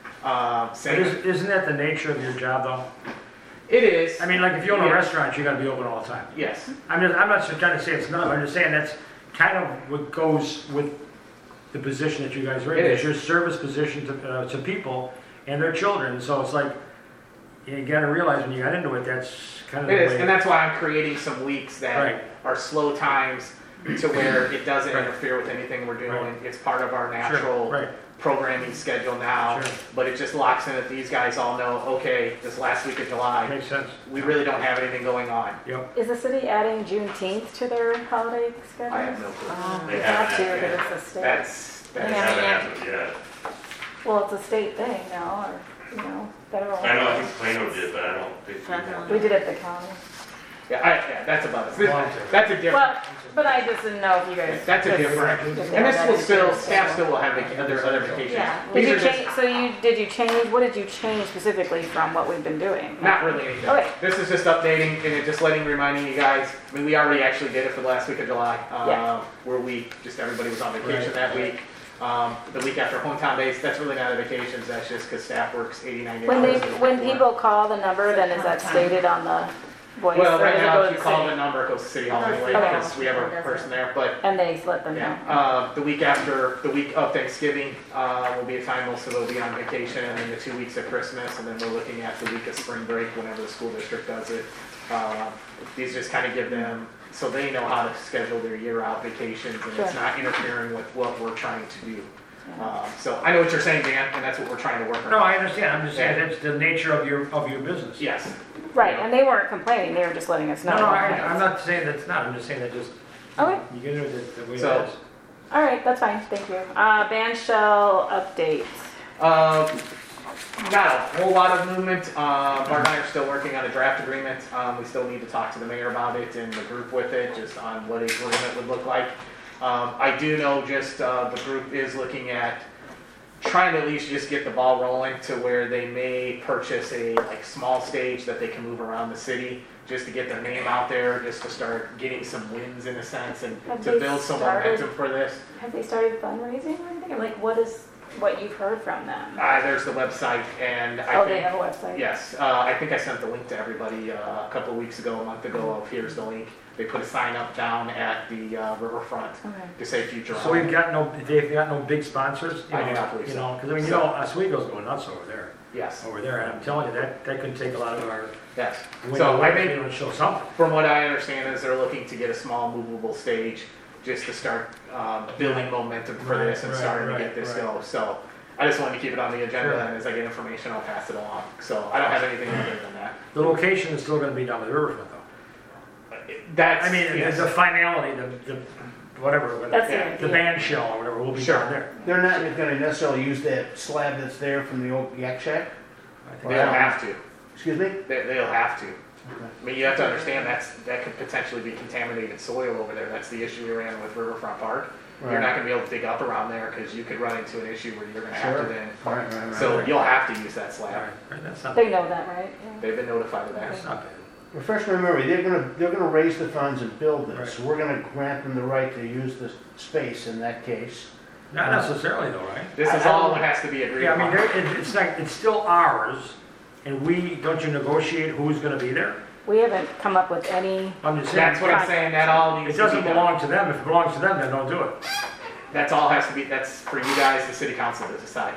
Isn't that the nature of your job though? It is. I mean, like if you own a Yeah. restaurant, you gotta be open all the time. Yes. I'm not trying to say it's not, I'm just saying that's kind of what goes with the position that you guys are in. It It's is. your service position to people and their children, so it's like, you gotta realize when you got into it, that's kind of It the is, way. and that's why I'm creating some weeks that Right. are slow times to where it doesn't Right. interfere with anything we're doing. Right. It's part of our Sure, natural right. programming schedule now, Sure. but it just locks in that these guys all know, okay, this last week of July, Makes sense. we really don't have anything going on. Yep. Is the city adding Juneteenth to their holiday schedule? I have no clue. They have to, because it's a state. That's They haven't happened yet. Well, it's a state thing now, or, federal. I know, I think Plano did, but I don't think. We did it at the county. Yeah, that's about it. That's a different. Well, but I just didn't know if you guys. That's a different. And this will still, staff still will have other vacations. Yeah. These Did are you just- change, what did you change specifically from what we've been doing? Not really anything. Okay. This is just updating and it just reminding you guys. I mean, we already actually did it for the last week of July, Yeah. where everybody was on vacation Right. that week. The week after hometown days, that's really not a vacation. That's just because staff works 80, 90 When hours. when people call the number, then is that stated on the voice? Well, or right does it now, go if to you the call city? the number, it goes to City Hall anyway Okay. because we have a person there. But And they let them know. yeah, the week after, the week of Thanksgiving will be a time most of them will be on vacation, and then the 2 weeks of Christmas, and then we're looking at the week of spring break whenever the school district does it. These just kind of give them, so they know how to schedule their year-out vacations, and it's Sure. not interfering with what we're trying to do. So I know what you're saying, Dan, and that's what we're trying to work on. No, I understand, I'm just saying, Yeah. that's the nature of your business. Yes. Right, Yeah. and they weren't complaining, they were just letting us know. No, I'm not saying that's not, I'm just saying that just, Okay, you get it the way it So- is. all right, that's fine, thank you. Band shell update. Not a whole lot of movement. Bart and I are still working on a draft agreement. We still need to talk to the mayor about it and the group with it, just on what a agreement would look like. I do know just the group is looking at trying to at least just get the ball rolling to where they may purchase a like small stage that they can move around the city just to get their name out there, just to start getting some wins in a sense and Have to they build some started- momentum for this. Have they started fundraising or anything? Like, what you've heard from them? There's the website, and I Oh, think, they have a website? yes, I think I sent the link to everybody a couple of weeks ago, a month ago, of here's the link. They put a sign up down at the riverfront Okay. to say future So home. we've got they've got no big sponsors? I do not believe so. You know, because I mean, you know, Oswego's going nuts over there. Yes, Over there, and I'm telling you, that could take a lot of our yes. wind So away I if think, they don't show something. from what I understand, is they're looking to get a small movable stage just to start building momentum for Right, this and right, starting to right, get this right. go. So I just wanted to keep it on the agenda, Sure. and as I get information, I'll pass it along. So I don't have anything other than that. The location is still gonna be down by the riverfront though. That's, I mean, yes. the finality, the whatever, That's the Yeah. idea. the band shell or whatever will be Sure. down there. They're not gonna necessarily use that slab that's there from the old yak shack? I think They'll have to. Excuse me? They'll have to. I mean, you have to understand that could potentially be contaminated soil over there. That's the issue we ran with Riverfront Park. You're Right. not gonna be able to dig up around there because you could run into an issue where you're gonna have Sure. to then. Right. So you'll have to use that All slab. right, that's not, They know that, right? Yeah. They've been notified of that. that's not bad. Refresh my memory, they're gonna raise the funds and build this. Right. So we're gonna grant them the right to use the space in that case. Not necessarily though, right? This is all what has to be agreed Yeah, I mean, upon. it's like, it's still ours, and don't you negotiate who's gonna be there? We haven't come up with any, I'm just saying. That's what I'm saying, that all needs It to be doesn't done. belong to them. If it belongs to them, then don't do it. That's all has to be, that's for you guys, the city council to decide.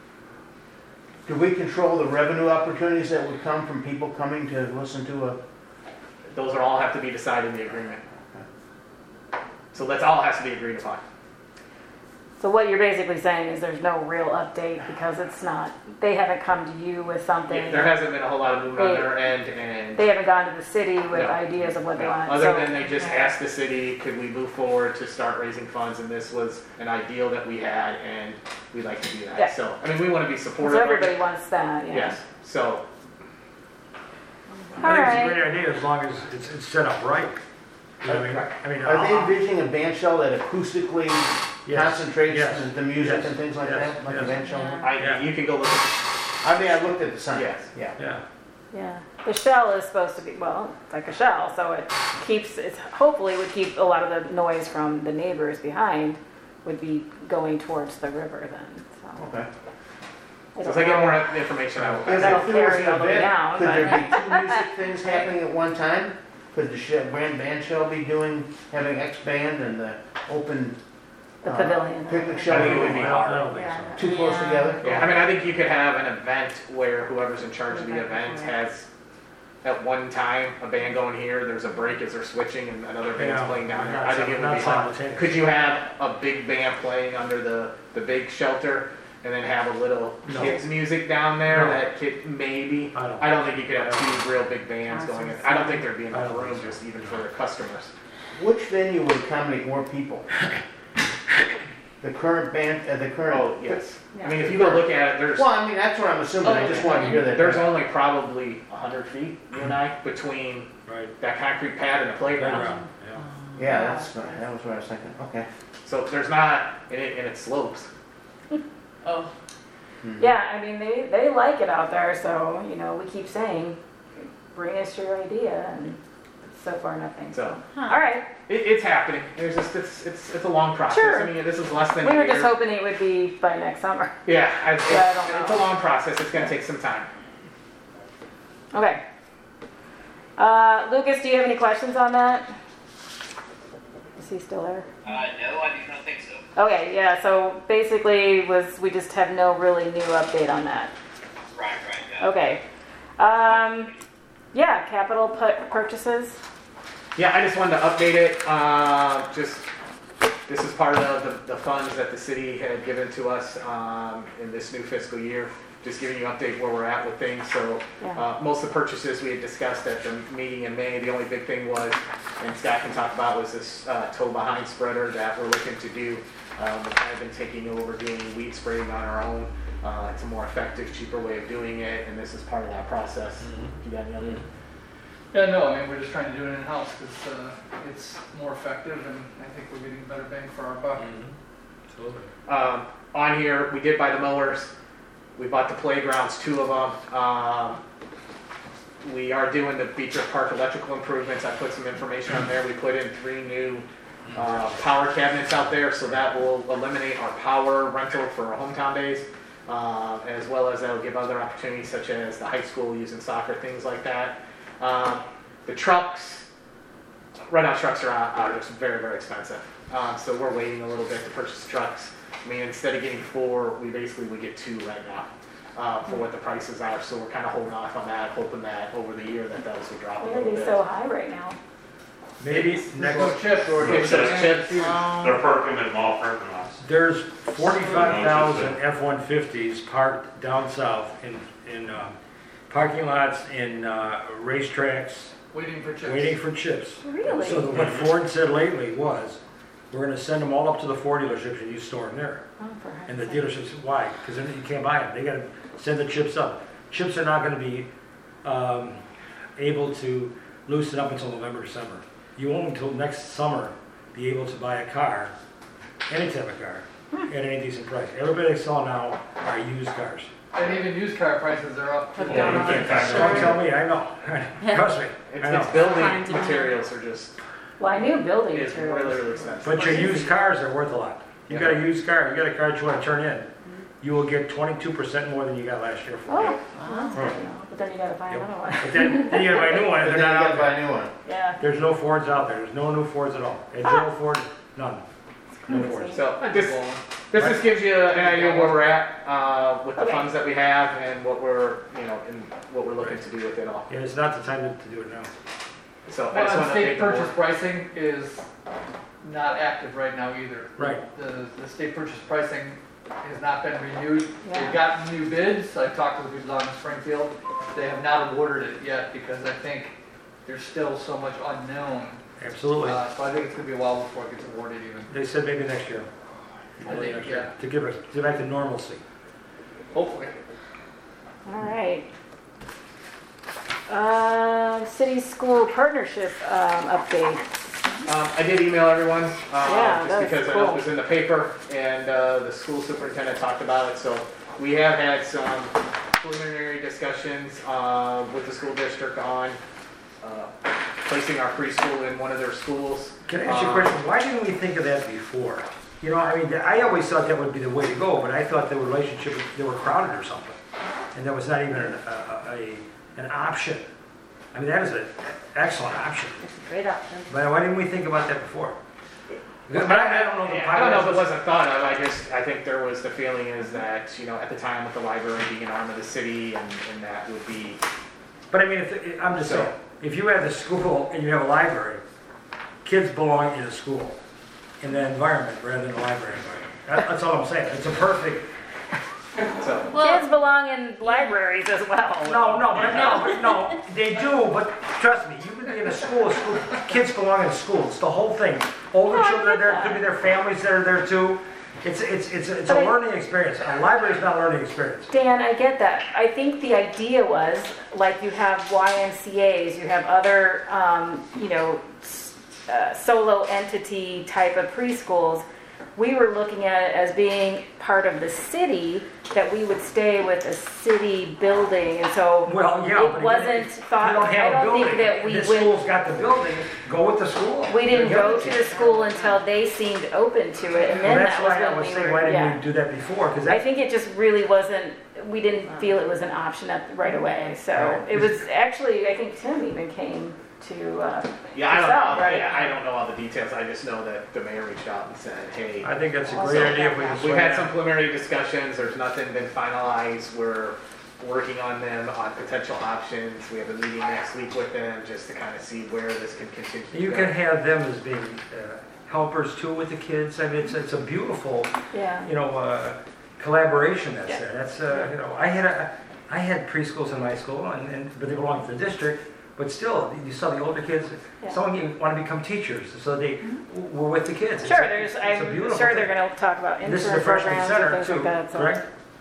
Do we control the revenue opportunities that would come from people coming to listen to a, Those are all have to be decided in the agreement. So that's all has to be agreed upon. so what you're basically saying is there's no real update because it's not, they haven't come to you with something. There hasn't been a whole lot of movement on their end, and They haven't gone to the city with No. ideas of what they no, want. other So- than they just asked the city, could we move forward to start raising funds, and this was an ideal that we had, and we'd like to do Yeah. that. So, I mean, we want to be supportive So of it. everybody wants that, yeah. Yes, so, All I think it's a right. great idea as long as it's set up right. You know what I mean? I mean, are they envisioning a band shell that acoustically Yes. concentrates Yes. the music Yes. and things like Yes. that, like a Yes. band shell? Yeah. you can go look at, I mean, I looked at the sign. Yes. Yeah. Yeah. Yeah, the shell is supposed to be, well, it's like a shell, so it hopefully would keep a lot of the noise from the neighbors behind would be going towards the river then, so. Okay. so as I get more information, I will If pass it That'll there was carry an all the way event, down, could but- there be two music things happening at one time? Could the band shell be having X band and the open The pavilion. picnic I shell think it would be hard. I don't think Yeah. so. too close together? Yeah, I mean, I think you could have an event where whoever's in charge of the event has, at one time, a band going here, there's a break as they're switching, and another band's Yeah, playing down there. not I think it would not be fun. simultaneous. Could you have a big band playing under the big shelter, and then have a little No. kids' music down there No. that could maybe? I don't. I don't think you could have two real big bands going in. I don't think there'd be I enough don't room think so. just even for the customers. Which venue would accommodate more people? The current band, the current? Oh, yes. I Yeah. mean, if you go look at it, there's. Well, I mean, that's what I'm assuming, I just wanted to hear that. There's only probably 100 feet, you and I, between Right. that concrete pad and the playground. Playground, yeah. Yeah, that was what I was thinking, okay. So there's not, and it slopes. Oh, Yeah, I mean, they like it out there, so, you know, we keep saying, bring us your idea, and so far nothing. So All right, it's happening. There's just, it's a long process. Sure. I mean, this is less than we a were year. just hoping it would be by next summer. Yeah, I don't it's know. a long process. It's gonna take some time. Okay. Lucas, do you have any questions on that? Is he still there? No, I do not think so. Okay, yeah, so basically we just have no really new update on that. Right, yeah. Okay. Yeah, capital purchases. Yeah, I just wanted to update it. This is part of the funds that the city had given to us in this new fiscal year. Just giving you an update where we're at with things. So Yeah. most of the purchases we had discussed at the meeting in May. The only big thing was, and Scott can talk about, was this tow behind spreader that we're looking to do. We've kind of been taking over doing weed spraying on our own. It's a more effective, cheaper way of doing it, and this is part of that process. If you got any other Yeah, no, I mean, we're just trying to do it in-house because it's more effective and I think we're getting better bang for our buck. Absolutely. On here, we did buy the mowers. We bought the playgrounds, 2 of them. We are doing the Beecher Park electrical improvements. I put some information on there. We put in 3 new power cabinets out there, so that will eliminate our power rental for our hometown days, as well as that'll give other opportunities such as the high school using soccer, things like that. The trucks, right now trucks are just very, very expensive. So we're waiting a little bit to purchase trucks. I mean, instead of getting 4, we get 2 right now for what the prices are. So we're kind of holding off on that, hoping that over the year that those will drop a Why are little they bit. so high right now? Maybe next. Well, chips or Chips, chips. They're parking in mall parking lots. There's 45,000 F-150s parked down south in parking lots, in racetracks, waiting for chips. waiting for chips. Really? So what Ford said lately was, we're gonna send them all up to the Ford dealerships and you store them there. Oh, for heaven's And the sake. dealerships, why? Because then you can't buy them. They gotta send the chips up. Chips are not gonna be able to loosen up until November, December. You won't until next summer be able to buy a car, any type of car, at any decent price. Everybody they sell now are used cars. And even used car prices are up. Have Yeah, gone you up. can't find Don't tell me, I know. Trust me, I know. It's building Fine to materials are just, Well, I knew building it's really, materials. really expensive. But your used cars are worth a lot. You got a used car, you got a car that you want to turn in, you will get 22% more than you got last year for it. Oh, well, that's good to know. But then you gotta buy Yep. another one. But then you gotta buy a new one, and But they're then you not gotta out buy there. a new one. Yeah. There's no Fords out there, there's no new Fords at all. And General Ford, none. No Fords. So this just gives you an idea where we're at with the Okay. funds that we have and what we're, and what we're looking to do with it all. Yeah, it's not the time to do it now. So I Well, just and want to state update the board. purchase pricing is not active right now either. Right. The state purchase pricing has not been renewed. Yeah. They've gotten new bids. I've talked to the people down in Springfield. They have not awarded it yet because I think there's still so much unknown. Absolutely. So I think it's gonna be a while before it gets awarded even. They said maybe next year. I think, Next year, yeah. to get back to normalcy. Hopefully. All right. City school partnership update. I did email everyone, Yeah, just that's because I know cool. it was in the paper, and the school superintendent talked about it, so we have had some preliminary discussions with the school district on placing our preschool in one of their schools. Can I ask you a question? Why didn't we think of that before? You know, I mean, I always thought that would be the way to go, but I thought the relationship, they were crowded or something. And that was not even an option. I mean, that is an excellent option. It's a great option. But why didn't we think about that before? But I don't know. I don't know if it wasn't thought of, I think there was the feeling is that, at the time with the library being an arm of the city and that would be. But I mean, I'm just saying, if you have the school and you have a library, kids belong in a school, in that environment rather than a library environment. That's all I'm saying. It's a perfect. So, Kids belong in libraries as well. No, they do, but trust me, you can be in a school, kids belong in school, it's the whole thing. Older No, I children are get there, that. could be their families that are there too. It's a But learning experience. A library is not a learning experience. Dan, I get that. I think the idea was, like, you have YMCA's, you have other, solo entity type of preschools. We were looking at it as being part of the city, that we would stay with a city building, and so Well, yeah, but it again, wasn't if thought, you don't I have a don't building, think that we this would, school's got the building, go with the school. we didn't Forget go it. to the school until they seemed open to it, and Well, then that's that was why I when was we saying, were, why yeah. didn't we do that before? Because I think it just really wasn't, we didn't feel it was an option right away, so Right. it was actually, I think Tim even came to, yeah, I don't yourself, know, right? I don't know all the details, I just know that the mayor reached out and said, hey, I think that's a Also, great idea if we can we've swing had that. some preliminary discussions, there's nothing been finalized, we're working on them on potential options, we have a meeting next week with them, just to kind of see where this can continue to You go. can have them as being helpers too with the kids. I mean, it's a beautiful, Yeah. collaboration that's Yeah. there. That's, I had preschools in my school, but they belonged to the district. But still, you saw the older kids. Yeah. Some of them want to become teachers, so they were with the kids. Sure, It's a I'm beautiful sure thing. they're gonna talk about And this is intern a freshman programs center and things too, like that, so. correct?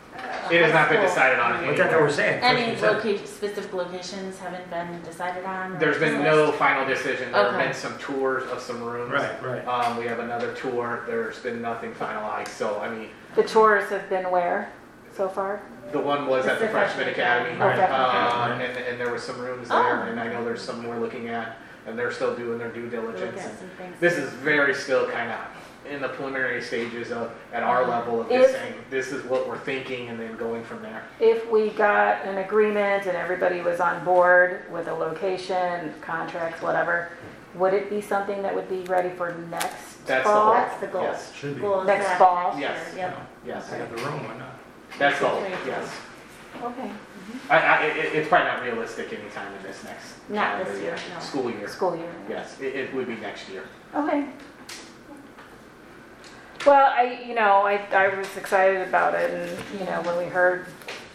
It has not been School. decided on But that's what we're saying. Any That's what you said. specific locations haven't been decided on? or There's been no final decision. There have Okay. been some tours of some rooms. Right. We have another tour. There's been nothing finalized. So, I mean, The tours have been where so far? the one was at the It's the Freshman Freshman Academy. Academy. Okay. And there was some rooms Oh. there, and I know there's some we're looking at, and they're still doing their due Look diligence. at And some things. this is very still kind of in the preliminary stages of, at our level of If- just saying, this is what we're thinking, and then going from there. If we got an agreement and everybody was on board with a location, contracts, whatever, would it be something that would be ready for next That's the fall? whole- That's the goal. Yes. Should be. Goal is Next that fall? next year, Yes. Yep. Yes. They have the room, why not? That's the whole, 2022. yes. Okay, It's probably not realistic anytime in this next. Not this calendar year, no. School year. school year. Yes, it would be next year. Okay. Well, I was excited about it, and, when we heard,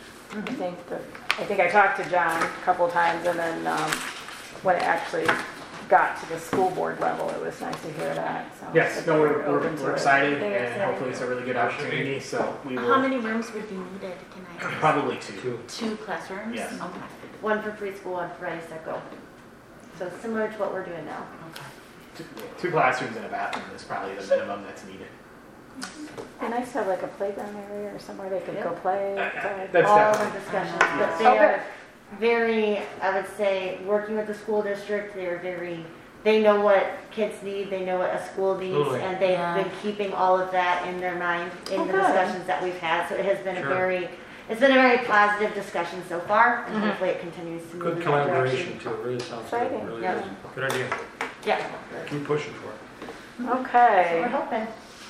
I think I talked to John a couple of times, and then, when it actually got to the school board level, it was nice to hear that, so. Yes, that no, they we're, were open to we're it. excited, They're and excited. hopefully it's a really good opportunity, so we How will, many rooms would be needed, can I ask? probably two. Two classrooms? Yes. Okay. One for preschool, one for Ready, Set, Go. So similar to what we're doing now. Two classrooms and a bathroom is probably the minimum that's needed. Be nice to have like a playground area or somewhere they could go Yep. play. That's All definitely. of the discussions, Yes. but they are very, I would say, working with the school district, they know what kids need, they know what a school needs, Totally. and they've Yeah. been keeping all of that in their mind in Oh, the good. discussions that we've had. So it has been Sure. it's been a very positive discussion so far, and Mhm. hopefully it continues to move Good in that collaboration direction. too, it really sounds good, Exciting. really Yeah. is. Good idea. Yeah, Keep pushing for it. so we're Okay. hoping.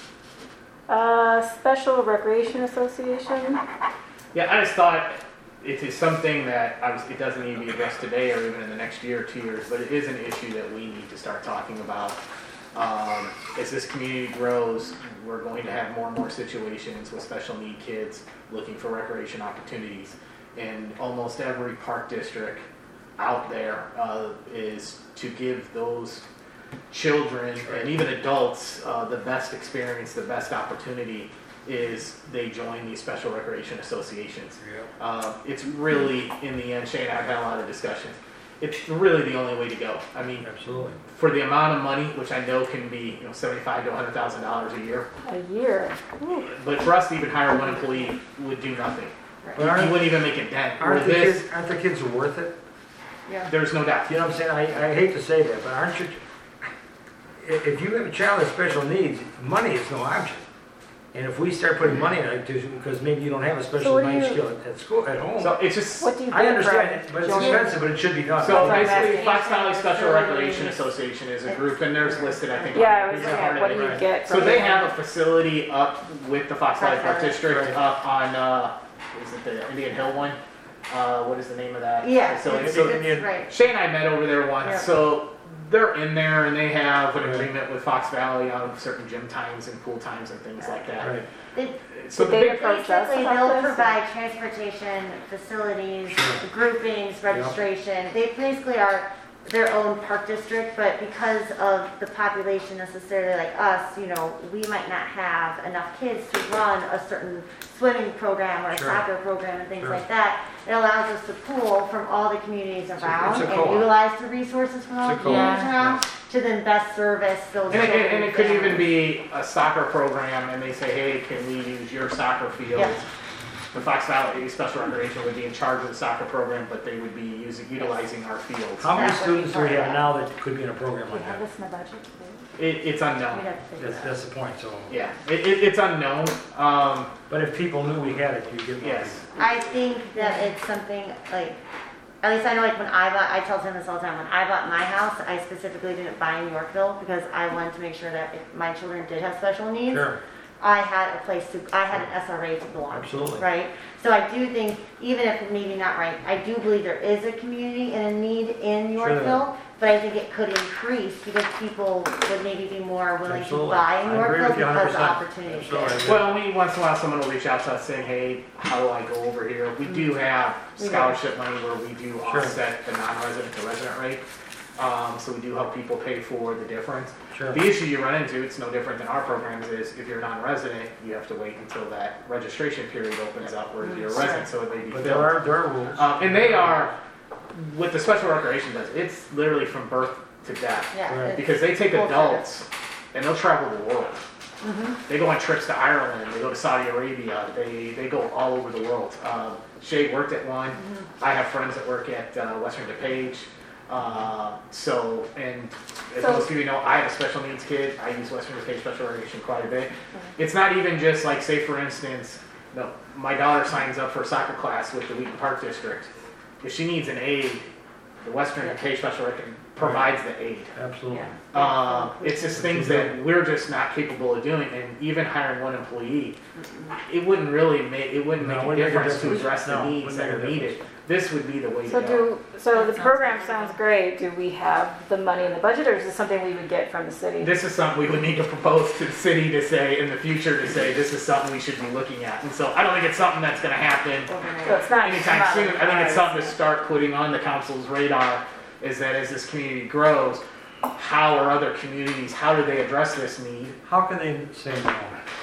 Special Recreation Association? Yeah, I just thought it is something that it doesn't need to be addressed today or even in the next year or 2 years, but it is an issue that we need to start talking about. As this community grows, we're going to have more and more situations with special need kids looking for recreation opportunities. And almost every park district out there is to give those children and even adults the best experience, the best opportunity is they join these special recreation associations. It's really, in the end, Shane and I have had a lot of discussions, it's really the only way to go. I mean, Absolutely. for the amount of money, which I know can be $75,000 to $100,000 a year, A year. Ooh. but for us to even hire one employee would do nothing. But You aren't, wouldn't even make a dent. Where aren't the this, kids, aren't the kids worth it? there's no doubt. You know what I'm saying? I hate to say that, but aren't you, if you have a child with special needs, money is no object. And if we start putting money in it, because maybe you don't have a So special what do needs you- skill at school, at home. So it's just, What do you I get understand from it, but it's joining? expensive, but it should be done. so I'm basically, asking. Fox Valley Special Recreation Association is a group, and there's listed, I think. on Yeah, I there. was These are looking part at of what do it. you get So from they it? have a facility up with the Fox Valley Park Right. District up on, is it the Indian Hill one? What is the name of that Yeah, facility? it's, So it's right. Shane and I met over there once, Yeah. so they're in there and they have an agreement with Fox Valley on certain gym times and pool times and things like that. Right. They- So Did the they big, approach us Basically, about they'll this? provide transportation, facilities, Sure. groupings, registration. They basically are their own park district, but because of the population necessarily like us, we might not have enough kids to run a certain swimming program or a Sure. soccer program and things Sure. like that. It allows us to pool from all the communities It's around a and co-op. utilize the resources from all the It's a co-op. communities around to then best service those and children. it could even families. be a soccer program and they say, hey, can we use your soccer field? Yeah. The Fox Valley Special Recreation would be in charge of the soccer program, but they would be utilizing our fields. How many That would be students do we part of have that. now that could be in a program Do you like have that? this in the budget? It's unknown. We'd have to figure That's, it out. that's the point, so. Yeah, it's unknown. But if people knew we had it, you'd get more. Yes. I think that it's something like, at least I know like when I tell Tim this all the time, when I bought my house, I specifically didn't buy in Yorkville because I wanted to make sure that if my children did have special needs, Sure, I had an SRA to belong to, absolutely. right? So I do think, even if maybe not right, I do believe there is a community and a need in Sure. Yorkville, but I think it could increase because people would maybe be more willing to Absolutely. buy in I agree Yorkville with you because of 100%. opportunities Absolutely. there. Well, once in a while, someone will reach out to us saying, hey, how do I go over here? We do have We do. scholarship money where we do Sure. offset the non-resident to resident rate. So we do help people pay for the difference. Sure. The issue you run into, it's no different than our programs, is if you're non-resident, you have to wait until that registration period opens up where you're a resident, so it may be But filled. there are rules. And they are, what the special recreation does, it's literally from birth to death. Yeah. Right. it's Because they take full adults and they'll travel the world. Mhm. They go on trips to Ireland, they go to Saudi Arabia, they go all over the world. Shay worked at one. I have friends that work at Western DePage. And as So- most of you know, I have a special needs kid. I use Western DePage Special Recreation quite a bit. It's not even just like, say for instance, no, my daughter signs up for a soccer class with the Wheaton Park District. If she needs an aid, the Western DePage Special Recreation provides the aid. Absolutely. It's just things that we're just not capable of doing, and even hiring one employee, it wouldn't really make, it wouldn't No, make it a wouldn't make a difference to difference. address the No, it needs wouldn't that make are a needed. This would be the way to So go. the program sounds great. Do we have the money in the budget, or is this something we would get from the city? This is something we would need to propose to the city to say, in the future, to say, this is something we should be looking at. And so I don't think it's something that's gonna happen So it's not anytime soon. I think it's something to start putting on the council's radar, is that as this community grows, how are other communities, how do they address this need? How can they say no?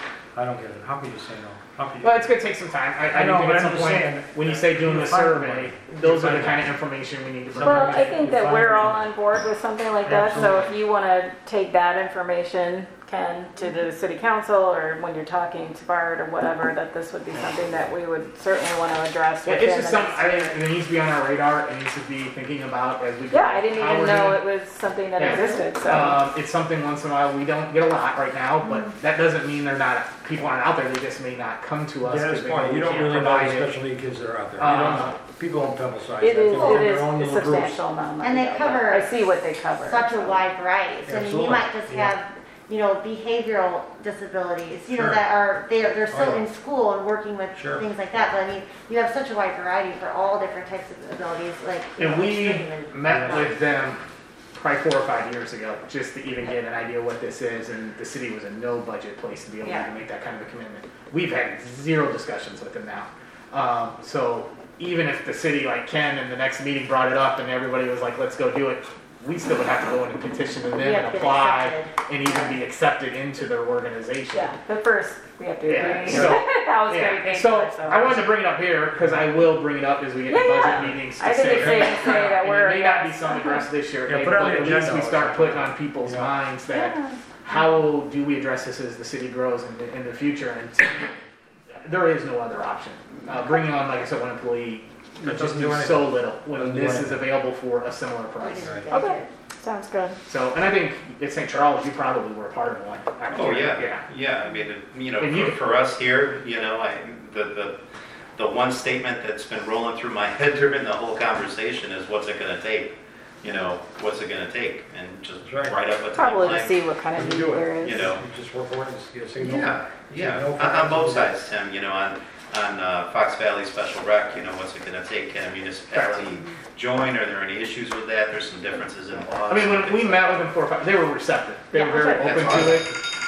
I don't get it. How can you say no? How can you? Well, it's gonna take some time. I know, think but at some I'm just point, saying, when you say doing you the find the survey, money. those You are the find kind it. of information we need to bring. Well, up. I think that Fine. we're all on board with something like that, so if Absolutely. you want to take that information, Ken, to the city council, or when you're talking to Bart or whatever, that this would be something that we would certainly want to address Yeah, within it's the just something, next I year. think it needs to be on our radar, it needs to be thinking about as we go. Yeah, I didn't how even we're know gonna- it was something that Yeah. existed, so. It's something once in a while, we don't get a lot right now, but Mm-hmm. that doesn't mean they're not, people aren't out there, they just may not come to us. Yeah, that's because they funny. know You we don't can't really know provide the it. special need kids that are out there. You don't know. People don't publicize. It that. is, People have it their is own a little groups. substantial amount of money. And they though, cover but I see what they cover. Such a so. wide variety. So I mean, Absolutely. you might just Yeah. have, behavioral disabilities, Sure. that are, they're still Oh, yeah. in school and working with Sure. things like that. But I mean, you have such a wide variety for all different types of abilities, like, And we extreme and- met with them probably 4 or 5 years ago, just to even get an idea what this is, and the city was a no budget place to be able Yeah. to make that kind of a commitment. We've had 0 discussions with them now. So even if the city, like Ken, in the next meeting brought it up and everybody was like, let's go do it, we still would have to go in and petition to them We have and to get apply accepted. and even be accepted into their organization. Yeah, but first, we have to Yeah, agree. so- That was Yeah, very painful, so I wanted to bring it up here, because I will bring it up as we get to Yeah, budget yeah. meetings. I think it's say- safe to say that and we're it may not be against- some addressed this year, Yeah, maybe, put it on but the at least agenda we or start something. putting on people's Yeah. minds that, Yeah. how do we address this as the city grows in the future? And there is no other option. Bringing on, like I said, one employee, That just doesn't do do anything. so little, when Doesn't do this is anything. available for a similar price. Right. Okay, sounds good. So, and I think at St. Charles, you probably were a part of one. Oh, actually. yeah. I mean, And you- for us here, the one statement that's been rolling through my head during the whole conversation is, what's it gonna take? What's it gonna take? And just That's right. write up a Probably to timeline. see what kind of You need do it. there is. You know, You just work for it and get a signal. yeah, No on both problems. sides, Tim, on Fox Valley Special Rec, what's it gonna take? Can a municipality join? Are there any issues with that? There's some differences in laws. I mean, when we met with them 4 or 5, they were receptive. They were very That's open to it.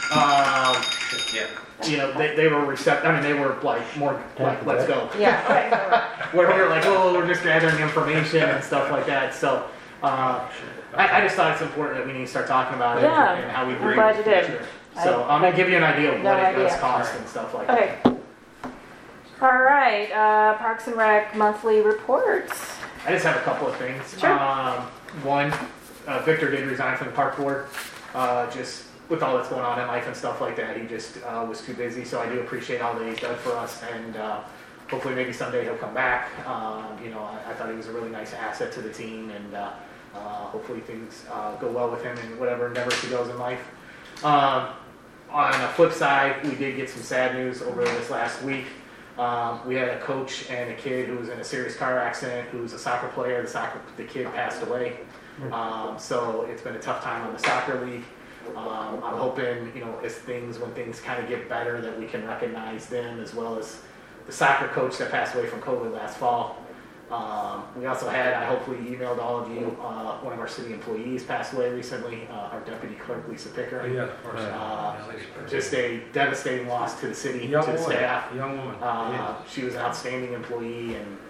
Yeah, They were receptive. I mean, they were like more like, let's go. Yeah. Where we were like, oh, we're just gathering information and stuff like that. So I just thought it's important that we need to start talking about it Yeah. and how we I'm bring glad you the did. future. So I'm gonna give you an idea of No what it does idea. cost and stuff like that. Okay. All right, Parks and Rec monthly reports. I just have a couple of things. Sure. One, Victor did resign from the park board. Just with all that's going on in life and stuff like that, he just was too busy. So I do appreciate all that he's done for us, and hopefully maybe someday he'll come back. I thought he was a really nice asset to the team, and hopefully things go well with him in whatever endeavors he goes in life. On the flip side, we did get some sad news over this last week. We had a coach and a kid who was in a serious car accident, who was a soccer player. The kid passed away. So it's been a tough time on the soccer league. I'm hoping, when things kind of get better, that we can recognize them, as well as the soccer coach that passed away from COVID last fall. We also had, I hopefully emailed all of you, one of our city employees passed away recently, our deputy clerk, Lisa Picker. Yeah, of course. Just a devastating loss to the city, Young to the woman. staff. Young woman. She was an outstanding employee, and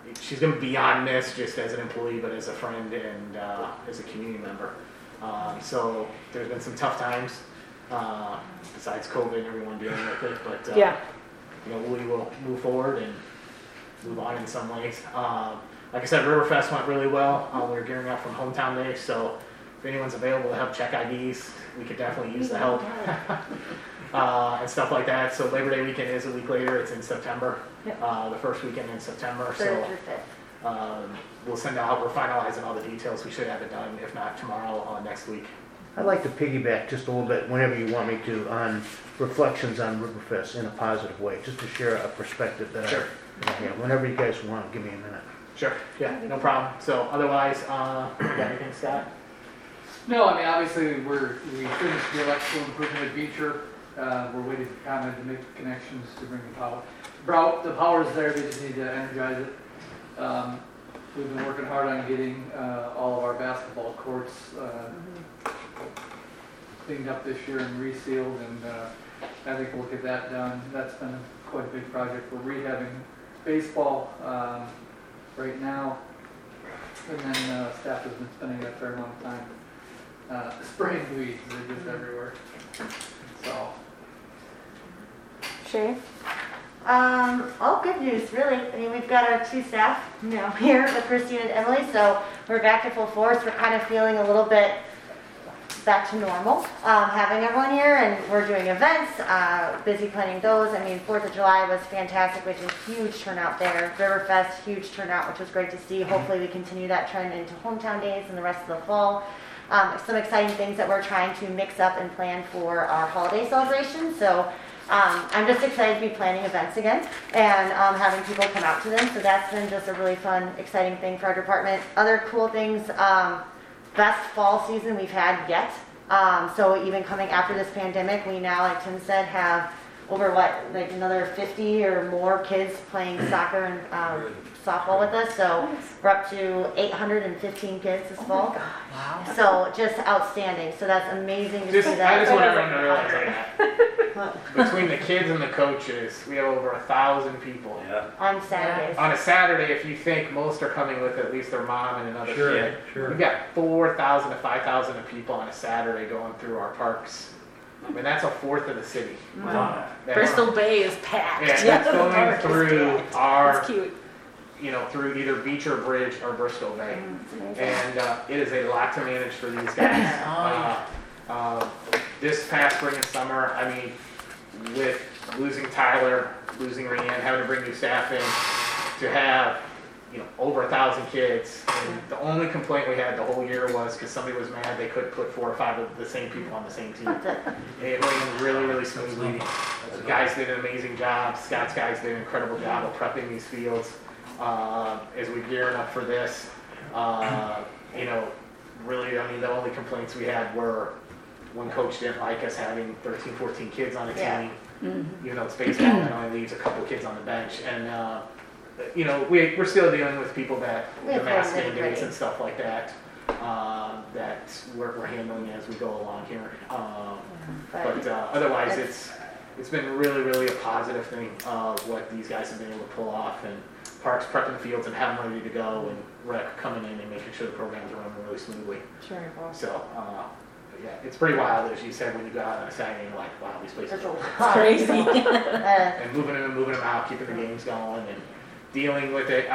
she's going to be on this just as an employee, but as a friend and as a community member. So there's been some tough times, besides COVID and everyone dealing with it, but you know, we will move forward and move on in some ways. Like I said, Riverfest went really well. We're gearing up from Hometown Day, so if anyone's available to help check IDs, we could definitely use the help. And stuff like that. So Labor Day weekend is a week later. It's in September, the first weekend in September. So we'll send out, we're finalizing all the details. We should have it done, if not tomorrow, next week. I'd like to piggyback just a little bit, whenever you want me to, on reflections on Riverfest in a positive way, just to share a perspective that Sure. I have. Whenever you guys want, give me a minute. Sure, yeah, no problem. So otherwise, you got anything, Scott? No, I mean, obviously, we finished the electrical improvement at Beecher. We're waiting for ComEd to make the connections to bring the power. The power's there, they just need to energize it. We've been working hard on getting all of our basketball courts cleaned up this year and resealed, and I think we'll get that done. That's been quite a big project. We're rehabbing baseball right now, and then staff has been spending a fair amount of time spraying weeds. They're just everywhere. So. Shay? All good news, really. I mean, we've got our two staff now here with Christine and Emily, so we're back to full force. We're kind of feeling a little bit back to normal, having everyone here, and we're doing events, busy planning those. I mean, 4th of July was fantastic, which is huge turnout there. Riverfest, huge turnout, which was great to see. Hopefully we continue that trend into Hometown Days and the rest of the fall. Some exciting things that we're trying to mix up and plan for our holiday celebration. So I'm just excited to be planning events again and having people come out to them. So that's been just a really fun, exciting thing for our department. Other cool things, best fall season we've had yet. So even coming after this pandemic, we now, like Tim said, have over like another 50 or more kids playing soccer and softball with us. So we're up to 815 kids this fall. Wow. So just outstanding. So that's amazing to see that. I just want everyone to realize that. Between the kids and the coaches, we have over 1,000 people. Yeah. On Saturdays. On a Saturday, if you think most are coming with at least their mom and another kid, Sure. we've got 4,000 to 5,000 people on a Saturday going through our parks. I mean, that's a fourth of the city. Wow. Bristol Bay is packed. Yeah, that's going Park is through packed. our, It's cute. you know, through either Beecher Bridge or Bristol Bay. And it is a lot to manage for these guys. This past spring and summer, I mean, with losing Tyler, losing Rhiann, having to bring new staff in, to have, you know, over 1,000 kids. And the only complaint we had the whole year was because somebody was mad they couldn't put 4 or 5 of the same people on the same team. It went really, really smoothly. The guys did an amazing job. Scott's guys did an incredible job of prepping these fields. As we gearing up for this, you know, really, I mean, the only complaints we had were one coach didn't like us having 13, 14 kids on a team, even though it's baseball, and only leaves a couple kids on the bench. And, you know, we're still dealing with people that, the mask mandates and stuff like that, that we're handling as we go along here. But otherwise, it's been really, really a positive thing, what these guys have been able to pull off, and Parks prepping the fields and have them ready to go, and Rec coming in and making sure the programs are running really smoothly. Sure. So, yeah, it's pretty wild, as you said, when you go out on a Saturday and you're like, wow, these places are It's crazy. and moving them and moving them out, keeping the games going, and dealing with it.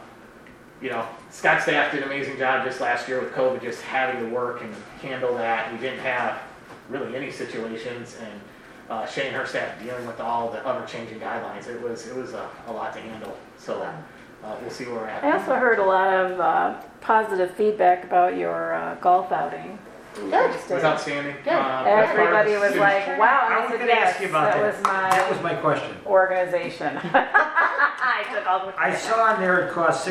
You know, Scott's staff did an amazing job just last year with COVID, just having to work and handle that. We didn't have really any situations, and Shane and her staff dealing with all the other changing guidelines. It was a lot to handle. So we'll see where we're at. I also heard a lot of positive feedback about your golf outing. Good. It was outstanding. Good. Everybody was like, wow, I was I said, going to ask yes, you about that. That was my question. Organization. I took all the I saw on there it cost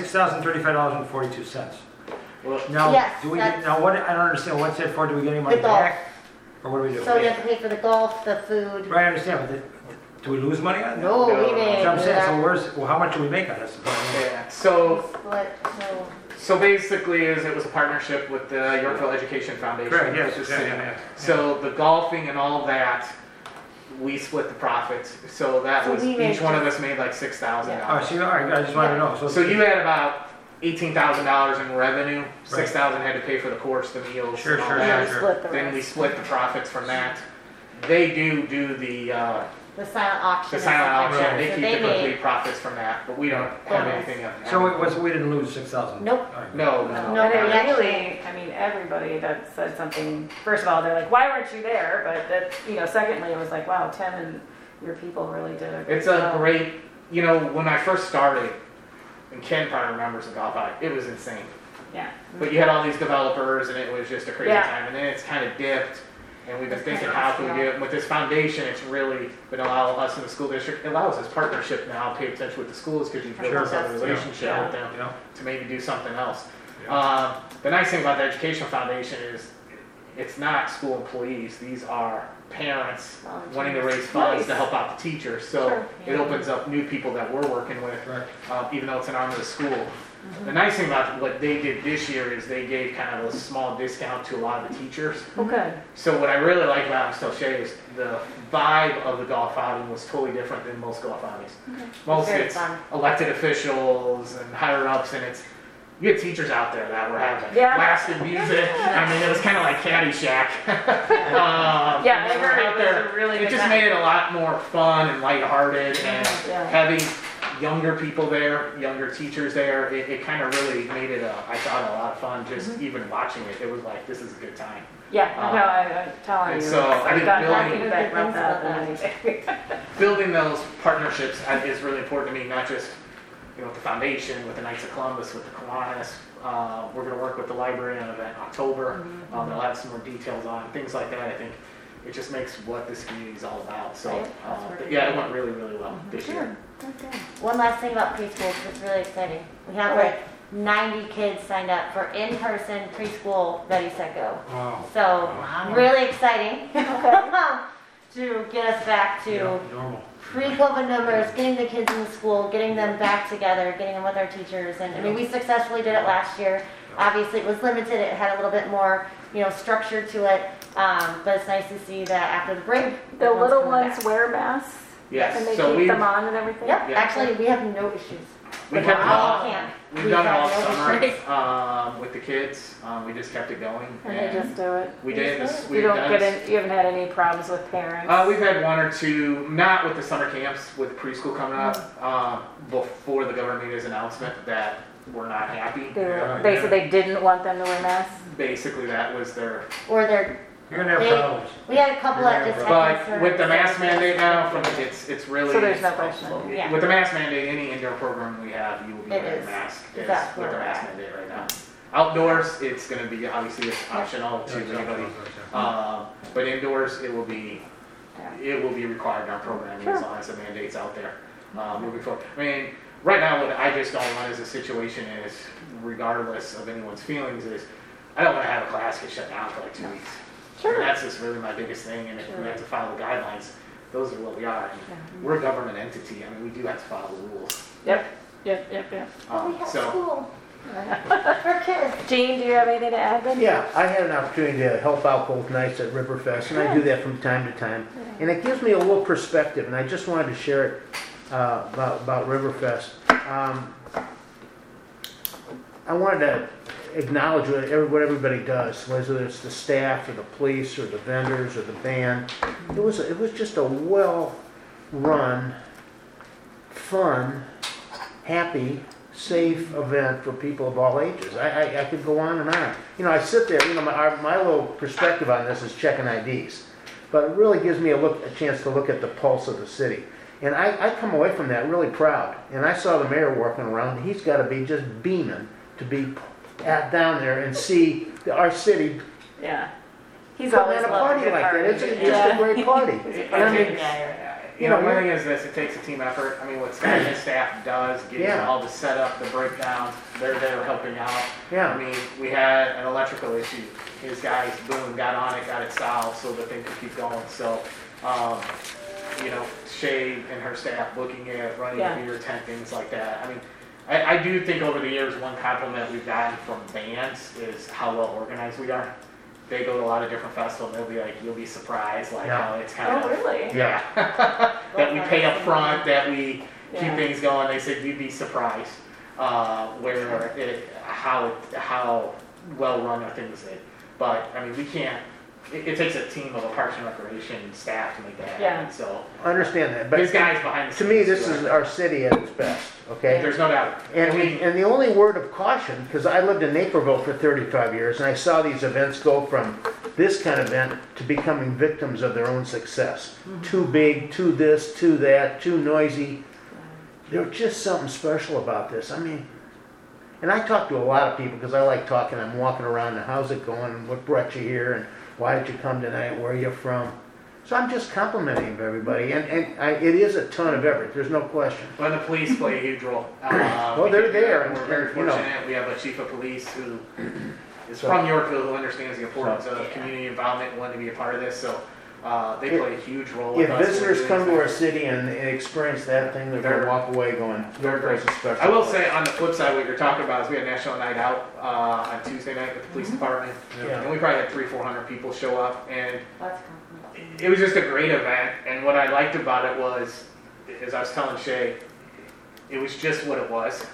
$6,035.42. Well, Now, Yes, do we that's- get, now what, I don't understand, what's it for? Do we get any money The golf. back? Or what do we do? So you have to pay for the golf, the food. Right, I understand, but do we lose money on that? No, we No. made. That's what I'm saying, so how much do we make on this? yeah. So Split, So basically, it was a partnership with the Yorkville Education Foundation. Correct, yes, the yeah, city. yeah, yeah. So the golfing and all of that, we split the profits. So that So was, we made each one of us made like $6,000. All right, see, all right, I just wanted to know. So you had about $18,000 in revenue, $6,000 had to pay for the course, the meals, Sure, and all sure, that. sure. Split the Then we rest. split the profits from that. They do the The silent auction. the and silent stuff like auction, that. they So keep they the made- complete profits from that, but we don't have Bonus. anything of So it was, we didn't lose 6,000? Nope. All right. No, No, no. And we it actually- really, I mean, everybody that said something, first of all, they're like, why weren't you there? But that, you know, secondly, it was like, wow, Tim and your people really did a great It's a job. great, you know, when I first started, and Ken probably remembers the golf outing, it was insane. Yeah. But you had all these developers and it was just a crazy Yeah. time, and then it's kind of dipped. And we've been It's thinking, kind of how can we slow. do it? With this foundation, it's really been allowing us in the school district, it allows us partnership now, pay attention with the schools, because you build Sure. this other relationship Yeah. with them Yeah. to maybe do something else. Yeah. The nice thing about the Educational Foundation is it's not school employees, these are parents wanting to raise funds Nice. to help out the teachers. So Sure. it opens up new people that we're working with, Right. even though it's an arm of the school. The nice thing about what they did this year is they gave kind of a small discount to a lot of the teachers. Okay. So what I really like about Still Shea is the vibe of the golf outing was totally different than most golf outings. Most Very it's fun. elected officials and higher ups, and it's you had teachers out there that were having Yeah. blasted music. I mean, it was kind of like Caddyshack. Yeah, I they were heard out it was there. a really It good just time. made it a lot more fun and lighthearted, and Yeah. having younger people there, younger teachers there, it kind of really made it, I thought, a lot of fun just even watching it. It was like, this is a good time. Yeah, no, I'm telling and you. so I think got building- more feedback about that than anything. Building those partnerships is really important to me, not just with the foundation, with the Knights of Columbus, with the Kiwanis. We're going to work with the library on an event in October. They'll have some more details on things like that. I think it just makes what this community is all about. So, Right. That's but really yeah, it good. went really, really well this year. One last thing about preschool, 'cause it's really exciting. We have Okay. like 90 kids signed up for in-person preschool Ready, Set, Go. Wow. So Wow. really exciting to get us back Yeah, to normal. pre-COVID numbers, getting the kids in the school, getting them back together, getting them with our teachers. And I mean, we successfully did it last year. Obviously, it was limited. It had a little bit more, structure to it. But it's nice to see that after the break, The everyone's little coming ones back. wear masks? Yes. And they So keep we them on and everything? Yep. Yeah. Actually, we have no issues. we kept it Wow. all. Can't. We've done it all had no summer issues. with the kids. We just kept it going. And they just do it? we did. You don't get in, you haven't had any problems with parents? We've had one or two, not with the summer camps, with preschool coming up, before the government made his announcement that we're not happy. They said they didn't want them to wear masks? Basically, that was their. Or they're, You're gonna have They- problems. we had a couple that just had But concerns. with the mask mandate now, it's really. So there's no question. Yeah. With the mask mandate, any indoor program we have, you will be It wearing a is. mask. Is It's that with the where mask we're at? mandate right now. Outdoors, it's gonna be, obviously, it's optional to anybody. But indoors, it will be required in our programming as long as the mandate's out there, moving forward. I mean, right now, what I just don't want as a situation is, regardless of anyone's feelings, is I don't wanna have a class get shut down for like 2 weeks. Sure. And that's just really my biggest thing, and if we have to follow the guidelines, those are what we are. And we're a government entity, I mean, we do have to follow the rules. Yep. But we have So, school for kids. Gene, do you have anything to add then? Yeah, I had an opportunity to help out both nights at Riverfest, and I do that from time to time. And it gives me a little perspective, and I just wanted to share it about Riverfest. I wanted to acknowledge what everybody does, whether it's the staff or the police or the vendors or the band. It was just a well-run, fun, happy, safe event for people of all ages. I could go on and on. I sit there, my little perspective on this is checking IDs. But it really gives me a chance to look at the pulse of the city. And I come away from that really proud. And I saw the mayor walking around. He's got to be just beaming to be down there and see our city Yeah. He's putting always on a loved party a good like party. that. It's just a great party. And I mean, my thing is this, it takes a team effort. I mean, what Scott and his staff does, getting Yeah. all the setup, the breakdowns, they're there helping out. Yeah. I mean, we had an electrical issue. His guys, boom, got on it, got it solved so the thing could keep going. So, Shay and her staff looking at running Yeah. a beer tent, things like that. I mean, I do think over the years, one compliment we've gotten from bands is how well organized we are. they go to a lot of different festivals, and they'll be like, you'll be surprised, like Yeah. how it's kind Oh, of, really? Yeah. that we pay up front, that we keep Yeah. things going. They said you'd be surprised how well run our things is. But I mean, we can't. It takes a team of a Parks and Recreation staff to make that happen. Yeah. So I understand that, there's but guys behind the to me, scenes this who is are- our city at its best, okay? There's no doubt. And the only word of caution, because I lived in Naperville for 35 years, and I saw these events go from this kind of event to becoming victims of their own success. Too big, too this, too that, too noisy. There's just something special about this. I mean, and I talk to a lot of people because I like talking. I'm walking around and how's it going? And what brought you here? And why did you come tonight? Where are you from? So I'm just complimenting everybody. And it is a ton of effort. There's no question. Well, the police play a huge role. Well, they're there, And we're very and, you know. fortunate. We have a chief of police who is So- from Yorkville, who understands the importance of Yeah. community involvement and wanting to be a part of this. So they play a huge role. If with us. visitors We're come doing to our city and experience that thing, they're going to walk away going, They're great. "This is special." I will say on the flip side, what you're talking about is we had National Night Out on Tuesday night with the police department. Yeah. And we probably had 300-400 people show up. And That's compliment. it was just a great event. And what I liked about it was, as I was telling Shay, it was just what it was.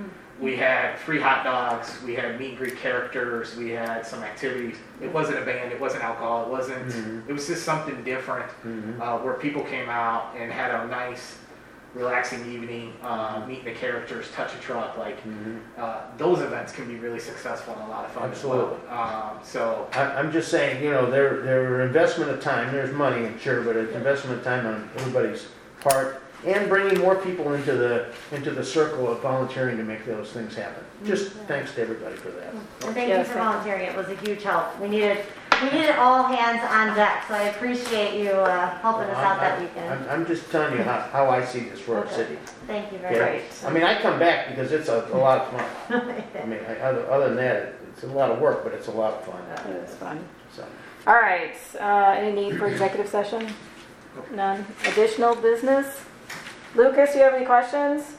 We had free hot dogs, we had meet and greet characters, we had some activities. It wasn't a band, it wasn't alcohol, it wasn't, Mhm. it was just something different Mhm. where people came out and had a nice, relaxing evening, meeting the characters, touch a truck. Like Mhm. those events can be really successful and a lot of fun Absolutely. as well. So I'm just saying, you know, their investment of time, there's money, sure, but it's investment of time on everybody's part, and bringing more people into the circle of volunteering to make those things happen. Just thanks to everybody for that. And thank Yes, you for thank you. volunteering, it was a huge help. We needed all hands on deck, so I appreciate you helping us out that weekend. I'm just telling you how I see this for our Okay. city. Thank you very Okay? much. I mean, I come back because it's a lot of fun. I mean, other than that, it's a lot of work, but it's a lot of fun. It was fun. So, All right, any need for executive session? None. Additional business? Lucas, you have any questions?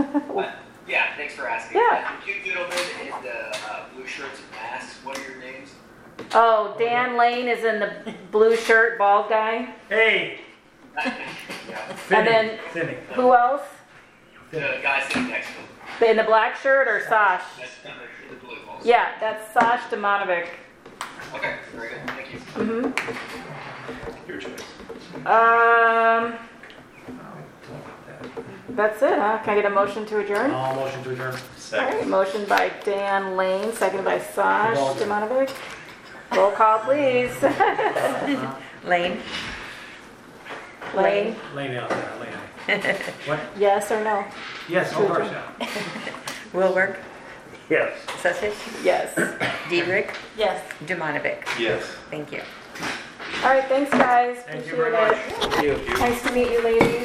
Yeah, thanks for asking. Yeah. The two gentlemen in the blue shirts and masks, what are your names? Oh, Dan Lane is in the blue shirt, bald guy. Hey, Yeah, And then, Cindy. who else? the guy sitting next to him. In the black shirt or Sash? That's the blue also. Yeah, that's Sash Demanovic. Okay, very good. Thank you. Mm-hmm. Your choice. That's it, huh? Can I get a motion to adjourn? All motion to adjourn. All Second. right, motion by Dan Lane, seconded by Sash Well done. Demanovic. Roll call, please. Lane? Lane, Lane out there, Lane. What? yes or no? Yes, of course, yeah. Wilwork? yes. Susich? Yes. Dietrich? Yes. Dumanovic? Yes. Thank you. All right, thanks, guys. Thank you Appreciate very it. much. thank you. Nice to meet you, ladies.